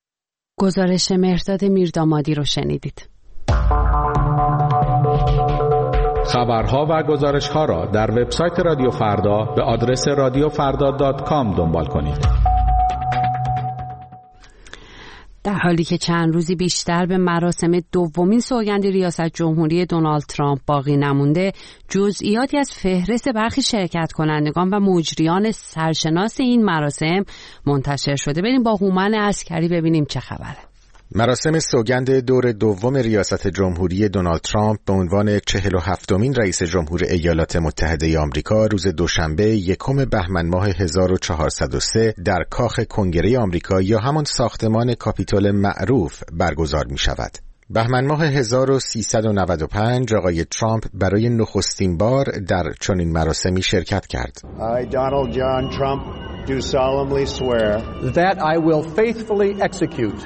گزارش مهرداد میردامادی رو شنیدید. خبرها و گزارش‌ها را در وبسایت رادیو فردا به آدرس radiofarda.com دنبال کنید. در حالی که چند روزی بیشتر به مراسم دومین سوگند ریاست جمهوری دونالد ترامپ باقی نمونده، جزئیاتی از فهرست برخی شرکت کنندگان و مجریان سرشناس این مراسم منتشر شده. بریم با هومن عسکری ببینیم چه خبره. مراسم سوگند دور دوم ریاست جمهوری دونالد ترامپ به عنوان 47مین رئیس جمهور ایالات متحده آمریکا روز دوشنبه 1 بهمن ماه 1403 در کاخ کنگره آمریکا یا همان ساختمان کاپیتول معروف برگزار می شود. بهمن ماه 1395 آقای ترامپ برای نخستین بار در چنین مراسمی شرکت کرد. I, Donald John Trump, do solemnly swear that I will faithfully execute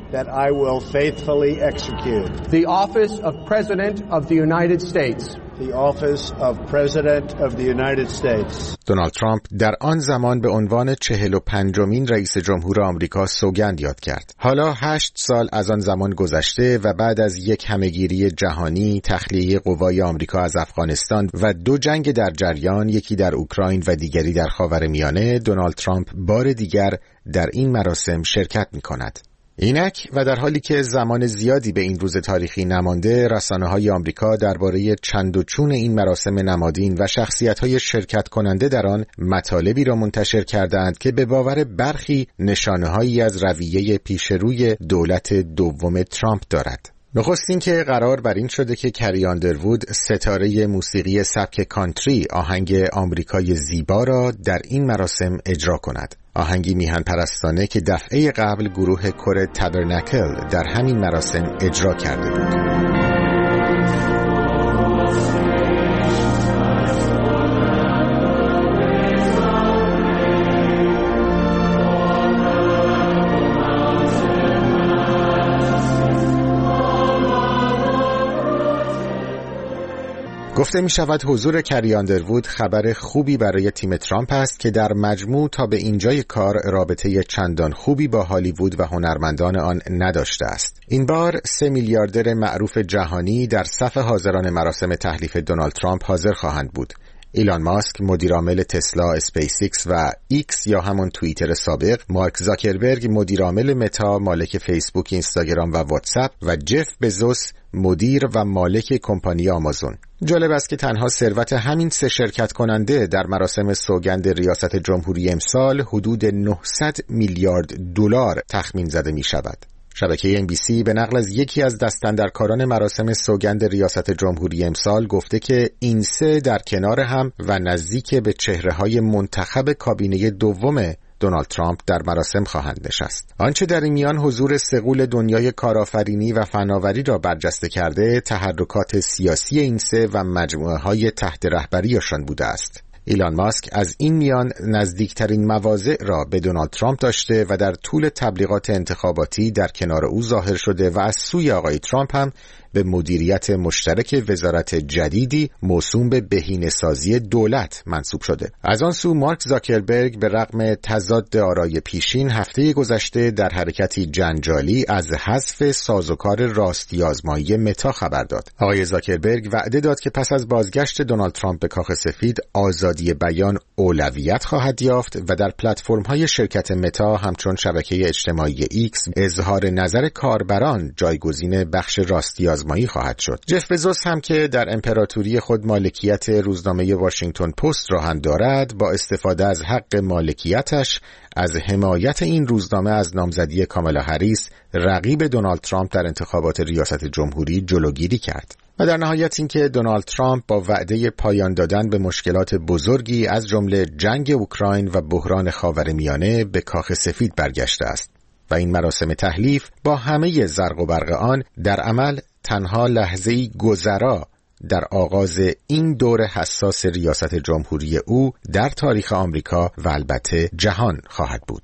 the office of President of the United States. دونالد ترامپ در آن زمان به عنوان 45مین رئیس جمهور آمریکا سوگند یاد کرد. حالا 8 سال از آن زمان گذشته و بعد از یک همهگیری جهانی، تخلیه قوای آمریکا از افغانستان و 2 جنگ در جریان، یکی در اوکراین و دیگری در خاورمیانه، دونالد ترامپ بار دیگر در این مراسم شرکت می‌کند. اینک و در حالی که زمان زیادی به این روز تاریخی نمانده، رسانه‌های آمریکا درباره چند و چون این مراسم نمادین و شخصیت‌های شرکت کننده در آن مطالبی را منتشر کردند که به باور برخی نشانه‌هایی از رویه پیشروی دولت دوم ترامپ دارد. نخستین که قرار بر این شده که کری آندروود، ستاره موسیقی سبک کانتری، آهنگ آمریکای زیبا را در این مراسم اجرا کند. آهنگی میهن پرستانه که دفعه قبل گروه کور تابرنکل در همین مراسم اجرا کرده بود. گفته می شود حضور کری آندروود خبر خوبی برای تیم ترامپ است که در مجموع تا به اینجای کار رابطه چندان خوبی با هالیوود و هنرمندان آن نداشته است. این بار 3 میلیاردر معروف جهانی در صف حاضران مراسم تحلیف دونالد ترامپ حاضر خواهند بود. ایلان ماسک مدیرعامل تسلا، اسپیس ایکس و ایکس یا همون توییتر سابق، مارک زاکربرگ مدیرعامل متا، مالک فیسبوک، اینستاگرام و واتساپ و جف بزوس مدیر و مالک کمپانی آمازون. جالب است که تنها ثروت همین 3 شرکت کننده در مراسم سوگند ریاست جمهوری امسال حدود 900 میلیارد دلار تخمین زده می شود. شبکه NBC به نقل از یکی از دستاندرکاران مراسم سوگند ریاست جمهوری امسال گفته که این 3 در کنار هم و نزدیک به چهره‌های منتخب کابینه دوم دونالد ترامپ در مراسم خواهند نشست. آنچه در این میان حضور سغول دنیای کارآفرینی و فناوری را برجسته کرده، تحرکات سیاسی این 3 و مجموعه‌های تحت رهبریشان بوده است. ایلان ماسک از این میان نزدیکترین مواضع را به دونالد ترامپ داشته و در طول تبلیغات انتخاباتی در کنار او ظاهر شده و از سوی آقای ترامپ هم به مدیریت مشترک وزارت جدیدی موسوم به بهینه‌سازی دولت منصوب شده. از آن سو مارک زاکربرگ به رغم تضاد آرای پیشین هفته گذشته در حرکتی جنجالی از حذف سازوکار راستی آزمایی متا خبر داد. آقای زاکربرگ وعده داد که پس از بازگشت دونالد ترامپ به کاخ سفید آزادی بیان اولویت خواهد یافت و در پلتفرم‌های شرکت متا همچون شبکه اجتماعی ایکس اظهار نظر کاربران جایگزین بخش راستی آزمایی خواهد شد. جف بزوس هم که در امپراتوری خود مالکیت روزنامه واشنگتن پست را هم دارد، با استفاده از حق مالکیتش از حمایت این روزنامه از نامزدی کامالا هریس، رقیب دونالد ترامپ در انتخابات ریاست جمهوری، جلوگیری کرد. و در نهایت اینکه دونالد ترامپ با وعده پایان دادن به مشکلات بزرگی از جمله جنگ اوکراین و بحران خاورمیانه به کاخ سفید برگشته است و این مراسم تحلیف با همه زرق و برق آن در عمل تنها لحظه‌ای گذرا در آغاز این دور حساس ریاست جمهوری او در تاریخ آمریکا و البته جهان خواهد بود.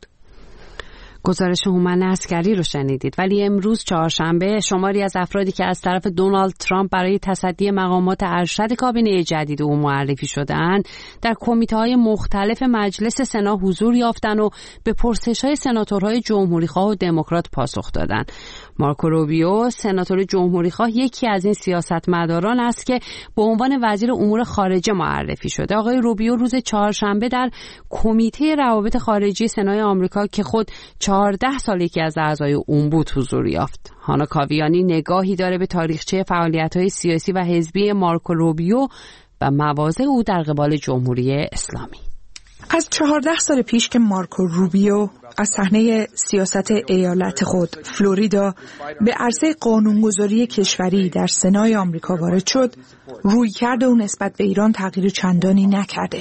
گزارش هومن عسکری رو شنیدید. ولی امروز چهارشنبه شماری از افرادی که از طرف دونالد ترامپ برای تصدی مقامات ارشد کابینه جدید او معرفی شدند در کمیته‌های مختلف مجلس سنا حضور یافتند و به پرسش‌های سناتورهای جمهوریخواه و دموکرات پاسخ دادند. مارکو روبیو، سناتور جمهوریخواه، یکی از این سیاستمداران است که به عنوان وزیر امور خارجه معرفی شده. آقای روبیو روز چهارشنبه در کمیته روابط خارجی سنای آمریکا که خود 14 سال یکی از اعضای اون بود حضور یافت. هانا کاویانی نگاهی داره به تاریخچه فعالیت‌های سیاسی و حزبی مارکو روبیو و مواضع او در قبال جمهوری اسلامی. از 14 سال پیش که مارکو روبیو از صحنه سیاست ایالت خود فلوریدا به عرصه قانونگذاری کشوری در سنای آمریکا وارد شد، رویکرد او نسبت به ایران تغییر چندانی نکرده.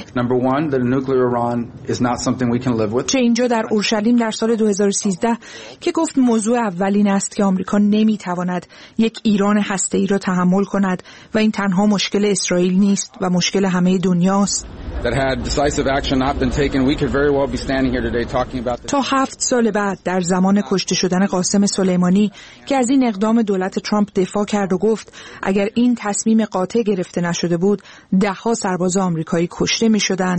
چه اینجا در اورشلیم در سال 2013 که گفت موضوع اولین است که آمریکا نمیتواند یک ایران هسته‌ای را تحمل کند و این تنها مشکل اسرائیل نیست و مشکل همه دنیاست. تا 7 سال بعد در زمان کشته شدن قاسم سلیمانی که از این اقدام دولت ترامپ دفاع کرد و گفت اگر این تصمیم قاطع گرفته نشده بود 10 ها سرباز آمریکایی کشته می شدند.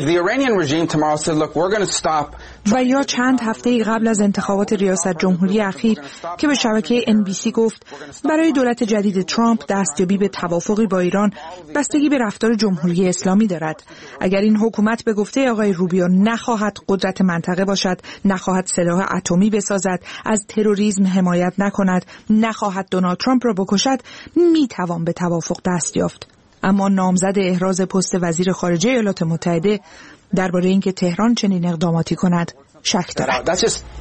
و یا چند هفته قبل از انتخابات ریاست جمهوری اخیر که به شبکه NBC گفت برای دولت جدید ترامپ دستیابی به توافقی با ایران بستگی به رفتار جمهوری اسلامی دارد. اگر این حکومت به گفته آقای روبیو نخواهد قدرت منطقه باشد، نخواهد سلاح اتمی بسازد، از تروریسم حمایت نکند، نخواهد دونالد ترامپ را بکشد، میتوان به توافق دست یافت. اما نامزد احراز پست وزیر خارجه ایالات متحده درباره اینکه تهران چنین اقداماتی کند شک دارد.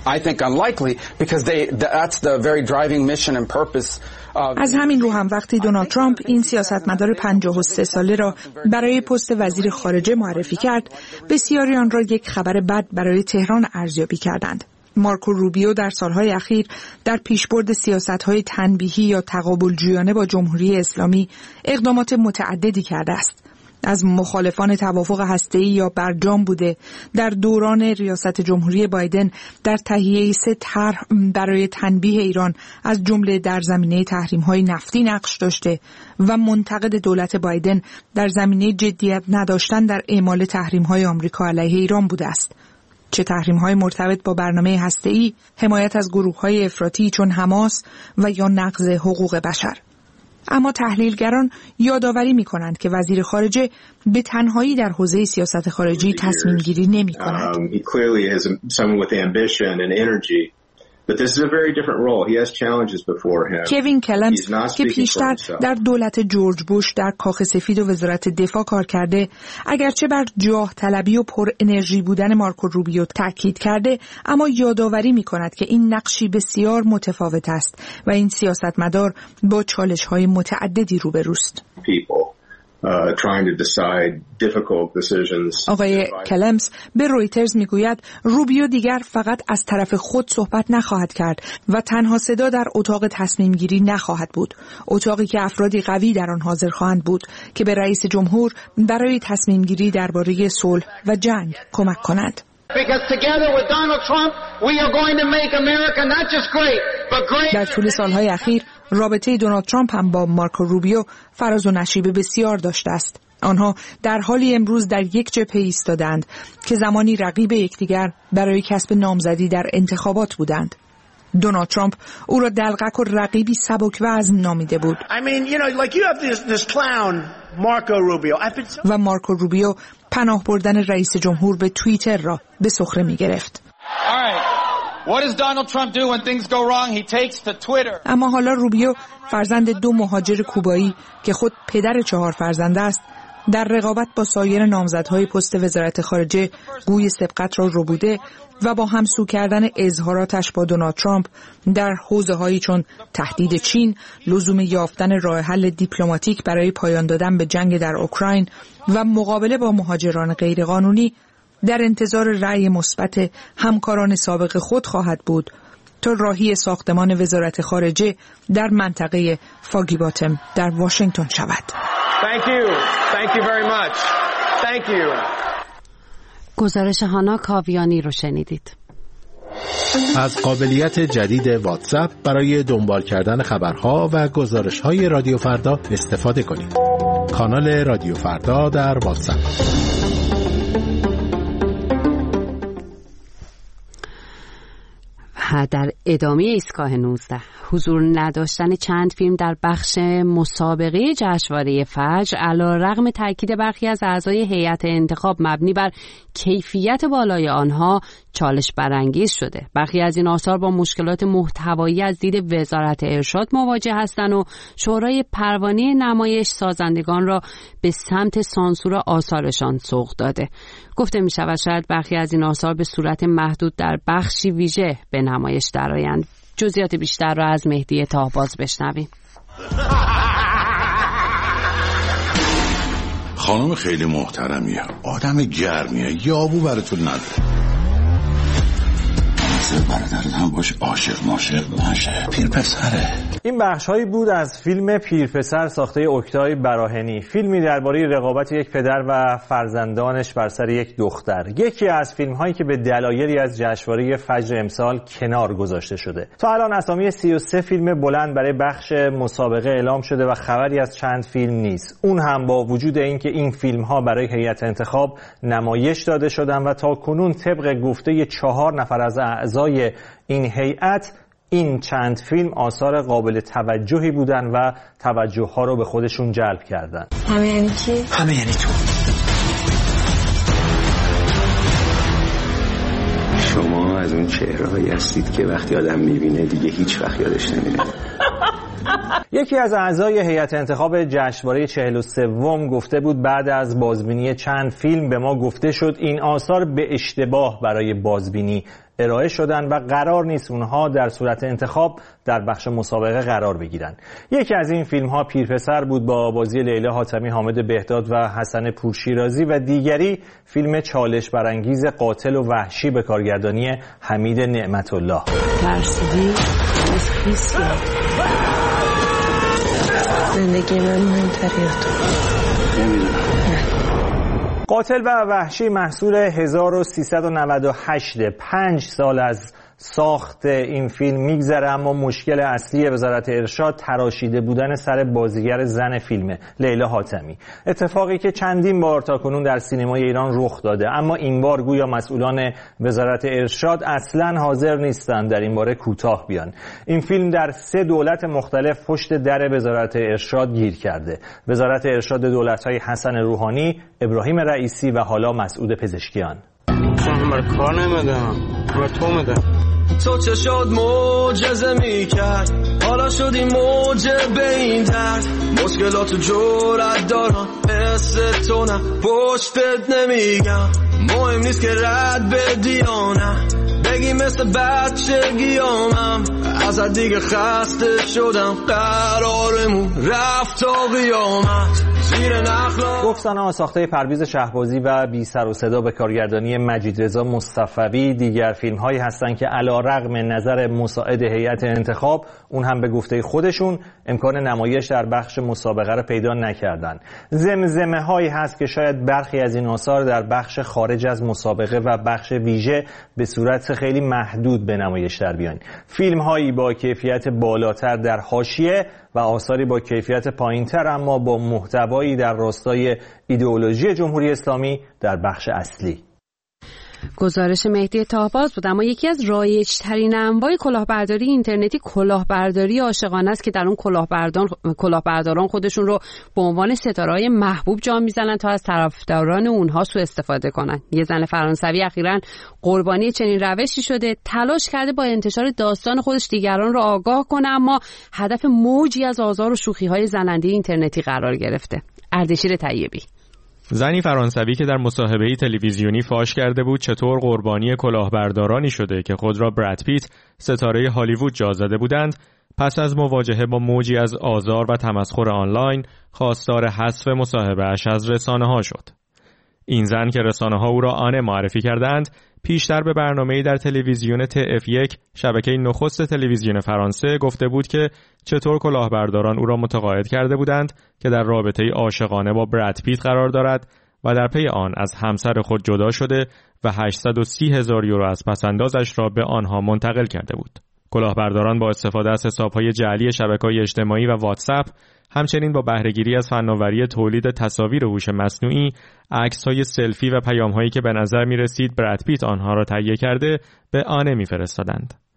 از همین رو هم وقتی دونالد ترامپ این سیاستمدار 53 ساله را برای پست وزیر خارجه معرفی کرد، بسیاری آن را یک خبر بد برای تهران ارزیابی کردند. مارکو روبیو در سالهای اخیر در پیشبرد سیاست‌های تنبیهی یا تقابلجویانه با جمهوری اسلامی اقدامات متعددی کرده است. از مخالفان توافق هسته‌ای یا برجام بوده، در دوران ریاست جمهوری بایدن در تهیه 3 طرح برای تنبیه ایران از جمله در زمینه تحریم‌های نفتی نقش داشته و منتقد دولت بایدن در زمینه جدیت نداشتن در اعمال تحریم‌های آمریکا علیه ایران بوده است. چه تحریم‌های مرتبط با برنامه هسته‌ای، حمایت از گروه‌های افراطی چون حماس و یا نقض حقوق بشر. اما تحلیلگران یادآوری می‌کنند که وزیر خارجه به تنهایی در حوزه سیاست خارجی تصمیم گیری نمی‌کند. کوین کلمز که پیشتر در دولت جورج بوش در کاخ سفید و وزارت دفاع کار کرده، اگرچه بر جاه طلبی و پر انرژی بودن مارکو روبیو تاکید کرده، اما یادآوری می‌کند که این نقشی بسیار متفاوت است و این سیاستمدار با چالش‌های متعددی روبروست. آقای کلمز به رویترز میگوید روبیو دیگر فقط از طرف خود صحبت نخواهد کرد و تنها صدا در اتاق تصمیم گیری نخواهد بود، اتاقی که افرادی قوی در آن حاضر خواهند بود که به رئیس جمهور برای تصمیم گیری درباره صلح و جنگ کمک کنند. در طول سالهای اخیر رابطه دونالد ترامپ هم با مارکو روبیو فراز و نشیب بسیار داشته است. آنها در حالی امروز در یک جبهه ایستادند که زمانی رقیب یکدیگر برای کسب نامزدی در انتخابات بودند. دونالد ترامپ او را دلقک و رقیبی سبک وزن نامیده بود. و مارکو روبیو پناه بردن رئیس جمهور به توییتر را به سخره می گرفت. اما حالا روبیو فرزند 2 مهاجر کوبایی که خود پدر 4 فرزند است، در رقابت با سایر نامزدهای پست وزارت خارجه گوی سبقت را ربوده و با همسو کردن اظهاراتش با دونالد ترامپ در حوزه‌هایی چون تهدید چین، لزوم یافتن راه حل دیپلماتیک برای پایان دادن به جنگ در اوکراین و مقابله با مهاجران غیرقانونی در انتظار رأی مثبت همکاران سابق خود خواهد بود تا راهی ساختمان وزارت خارجه در منطقه فاگی باتم در واشنگتن شود. Thank you very much. Thank you. گزارش هانا کاویانی رو شنیدید. از قابلیت جدید واتساپ برای دنبال کردن خبرها و گزارش‌های رادیو فردا استفاده کنید. کانال رادیو فردا در واتساپ. در ادامه ایستگاه 19 حضور نداشتن چند فیلم در بخش مسابقه جشنواره فجر علیرغم تاکید برخی از اعضای هیئت انتخاب مبنی بر کیفیت بالای آنها چالش برانگیز شده. برخی از این آثار با مشکلات محتوایی از دید وزارت ارشاد مواجه هستند و شورای پروانه نمایش سازندگان را به سمت سانسور آثارشان سوق داده. گفته می شود شاید برخی از این آثار به صورت محدود در بخشی ویژه به نمایش درآیند. جزئیات بیشتر را از مهدی طاهباز بشنویم. خانم خیلی محترمیه، آدم گرمیه، یابو براتون نداره. برادرت هم باش عاشق نشه، پیرپسره. این بخش‌هایی بود از فیلم پیرپسر ساخته اکتای براهنی، فیلمی درباره رقابت یک پدر و فرزندانش بر سر یک دختر. یکی از فیلم‌هایی که به دلایلی از جشنواره فجر امسال کنار گذاشته شده. تا الان اسامی 33 فیلم بلند برای بخش مسابقه اعلام شده و خبری از چند فیلم نیست. اون هم با وجود اینکه این فیلم‌ها برای هیئت انتخاب نمایش داده شدن و تا کنون طبق گفته 4 نفر از اعضای این هیئت این چند فیلم آثار قابل توجهی بودن و توجه ها رو به خودشون جلب کردن. همه یعنی کی؟ همه یعنی تو. شما از اون چهره‌هایی هستید که وقتی آدم میبینه دیگه هیچ وقت یادش نمیره. یکی از اعضای هیئت انتخاب جشنواره 43 گفته بود بعد از بازبینی چند فیلم به ما گفته شد این آثار به اشتباه برای بازبینی ارائه شدن و قرار نیست اونها در صورت انتخاب در بخش مسابقه قرار بگیرن. یکی از این فیلم ها پیرپسر بود با بازی لیلا حاتمی، حامد بهداد و حسن پورشیرازی و دیگری فیلم چالش برانگیز قاتل و وحشی به کارگردانی حمید نعمت الله. ترسیدی؟ زندگی من مهمتره یا تو؟ نمیدونم. قاتل و وحشی محصول 1398 5 سال از ساخت این فیلم میگذره، اما مشکل اصلی وزارت ارشاد تراشیده بودن سر بازیگر زن فیلمه، لیلا حاتمی. اتفاقی که چندین بار تاکنون در سینمای ایران رخ داده، اما این بار گویا مسئولان وزارت ارشاد اصلاً حاضر نیستند در این باره کوتاه بیان. این فیلم در 3 دولت مختلف پشت در وزارت ارشاد گیر کرده. وزارت ارشاد دولت‌های حسن روحانی، ابراهیم رئیسی و حالا مسعود پزشکیان. من کار نمیدم، من تو میدم. تو چه شد معجزه میکرد، حالا شدی موجب به این درد. مشکلاتو جرأت دارم، مثل تو نه پشتت نمیگم. مهم نیست که رد بدی یا نه، بگی مثل بچگیامم. ازت دیگه خسته شدم، قرارمون رفت تا قیامت. گفتن ساخته پرویز شهبازی و بی سر و صدا به کارگردانی مجید رضا مصطفوی دیگر فیلم هایی هستند که علیرغم نظر مساعد هیئت انتخاب اون هم به گفته خودشون امکان نمایش در بخش مسابقه را پیدا نکردن. زمزمه هایی هست که شاید برخی از این آثار در بخش خارج از مسابقه و بخش ویژه به صورت خیلی محدود به نمایش در بیان. فیلم هایی با کیفیت بالاتر در حاشیه و آثاری با کیفیت پایینتر اما با محتوایی در راستای ایدئولوژی جمهوری اسلامی در بخش اصلی. گزارش مهدی طاهباز بود. اما یکی از رایج‌ترین انواع کلاهبرداری اینترنتی کلاهبرداری عاشقانه است که در اون کلاهبرداران خودشون رو به عنوان ستاره‌های محبوب جا میزنن تا از طرفداران اونها سوء استفاده کنن. یه زن فرانسوی اخیراً قربانی چنین روشی شده، تلاش کرده با انتشار داستان خودش دیگران رو آگاه کنه، اما هدف موجی از آزار و شوخی‌های زننده اینترنتی قرار گرفته. اردشیر طیبی، زنی فرانسوی که در مصاحبه‌ای تلویزیونی فاش کرده بود چطور قربانی کلاهبردارانی شده که خود را براد پیت ستاره هالیوود جا زده بودند، پس از مواجهه با موجی از آزار و تمسخر آنلاین خواستار حذف مصاحبه‌اش از رسانه‌ها شد. این زن که رسانه‌ها او را آنه معرفی کردند، پیشتر به برنامه‌ای در تلویزیون TF1 شبکه نخست تلویزیون فرانسه گفته بود که چطور کلاهبرداران او را متقاعد کرده بودند که در رابطه‌ای عاشقانه با براد پیت قرار دارد و در پی آن از همسر خود جدا شده و 830,000 یورو از پس‌اندازش را به آنها منتقل کرده بود. کلاهبرداران با استفاده از حساب‌های جعلی شبکه‌های اجتماعی و واتساپ، همچنین با بهره‌گیری از فناوری تولید تصاویر هوش مصنوعی، عکس‌های سلفی و پیام‌هایی که به نظر می‌رسید براد پیت آنها را تهیه کرده به آنه می‌فرستادند.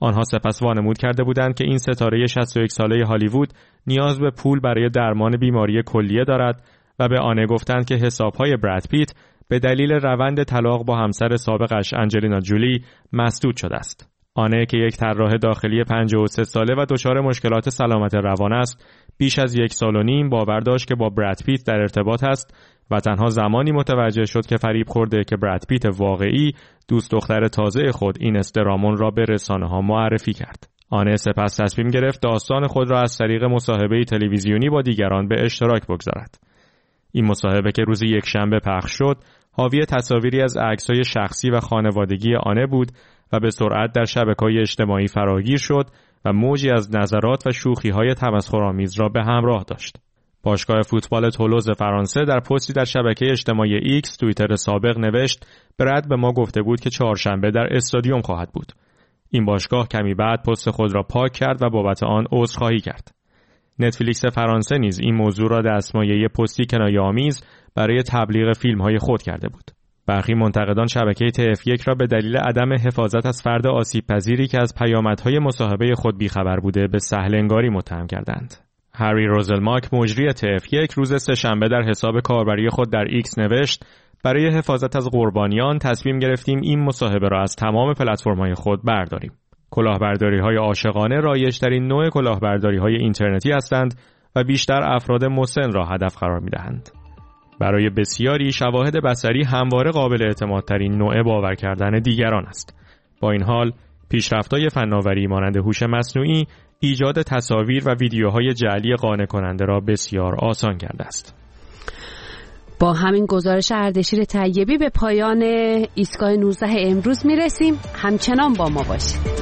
آنها سپس وانمود کرده بودند که این ستاره 61 ساله هالیوود نیاز به پول برای درمان بیماری کلیه دارد و به آنه گفتند که حساب‌های براد پیت به دلیل روند طلاق با همسر سابقش انجلینا جولی مسدود شده است. آنه که یک طراح داخلی 53 ساله و دچار مشکلات سلامت روان است، بیش از 1.5 سال باور داشت که با براد پیت در ارتباط است و تنها زمانی متوجه شد که فریب خورده که براد پیت واقعی دوست دختر تازه خود اینس درامون را به رسانه‌ها معرفی کرد. آنه سپس تصمیم گرفت داستان خود را از طریق مصاحبه تلویزیونی با دیگران به اشتراک بگذارد. این مصاحبه که روز یکشنبه پخش شد، حاوی تصاویری از عکس‌های شخصی و خانوادگی آنه بود و به سرعت در شبکه‌های اجتماعی فراگیر شد و موجی از نظرات و شوخی‌های تمسخرآمیز را به همراه داشت. باشگاه فوتبال تولوز فرانسه در پستی در شبکه اجتماعی ایکس توییتر سابق نوشت: براد به ما گفته بود که چهارشنبه در استادیوم خواهد بود. این باشگاه کمی بعد پست خود را پاک کرد و بابت آن عذرخواهی کرد. نتفلیکس فرانسه نیز این موضوع را دستمایه پستی کنایه‌آمیز برای تبلیغ فیلم‌های خود کرده بود. برخی منتقدان شبکه TF1 را به دلیل عدم حفاظت از فرد آسیب‌پذیری که از پیامدهای مصاحبه خود بیخبر بوده به سهل‌انگاری متهم کردند. هری روزلماک مجری TF1 روز سه‌شنبه در حساب کاربری خود در ایکس نوشت: برای حفاظت از قربانیان تصمیم گرفتیم این مصاحبه را از تمام پلتفرم‌های خود برداریم. کلاهبرداری‌های عاشقانه رایج‌ترین نوع کلاهبرداری‌های اینترنتی هستند و بیشتر افراد مسن را هدف قرار می‌دهند. برای بسیاری شواهد بصری همواره قابل اعتمادترین نوع باور کردن دیگران است. با این حال پیشرفت‌های فناوری مانند هوش مصنوعی ایجاد تصاویر و ویدیوهای جعلی قانع کننده را بسیار آسان کرده است. با همین گزارش اردشیر طیبی به پایان ایستگاه 19 امروز میرسیم. همچنان با ما باشید.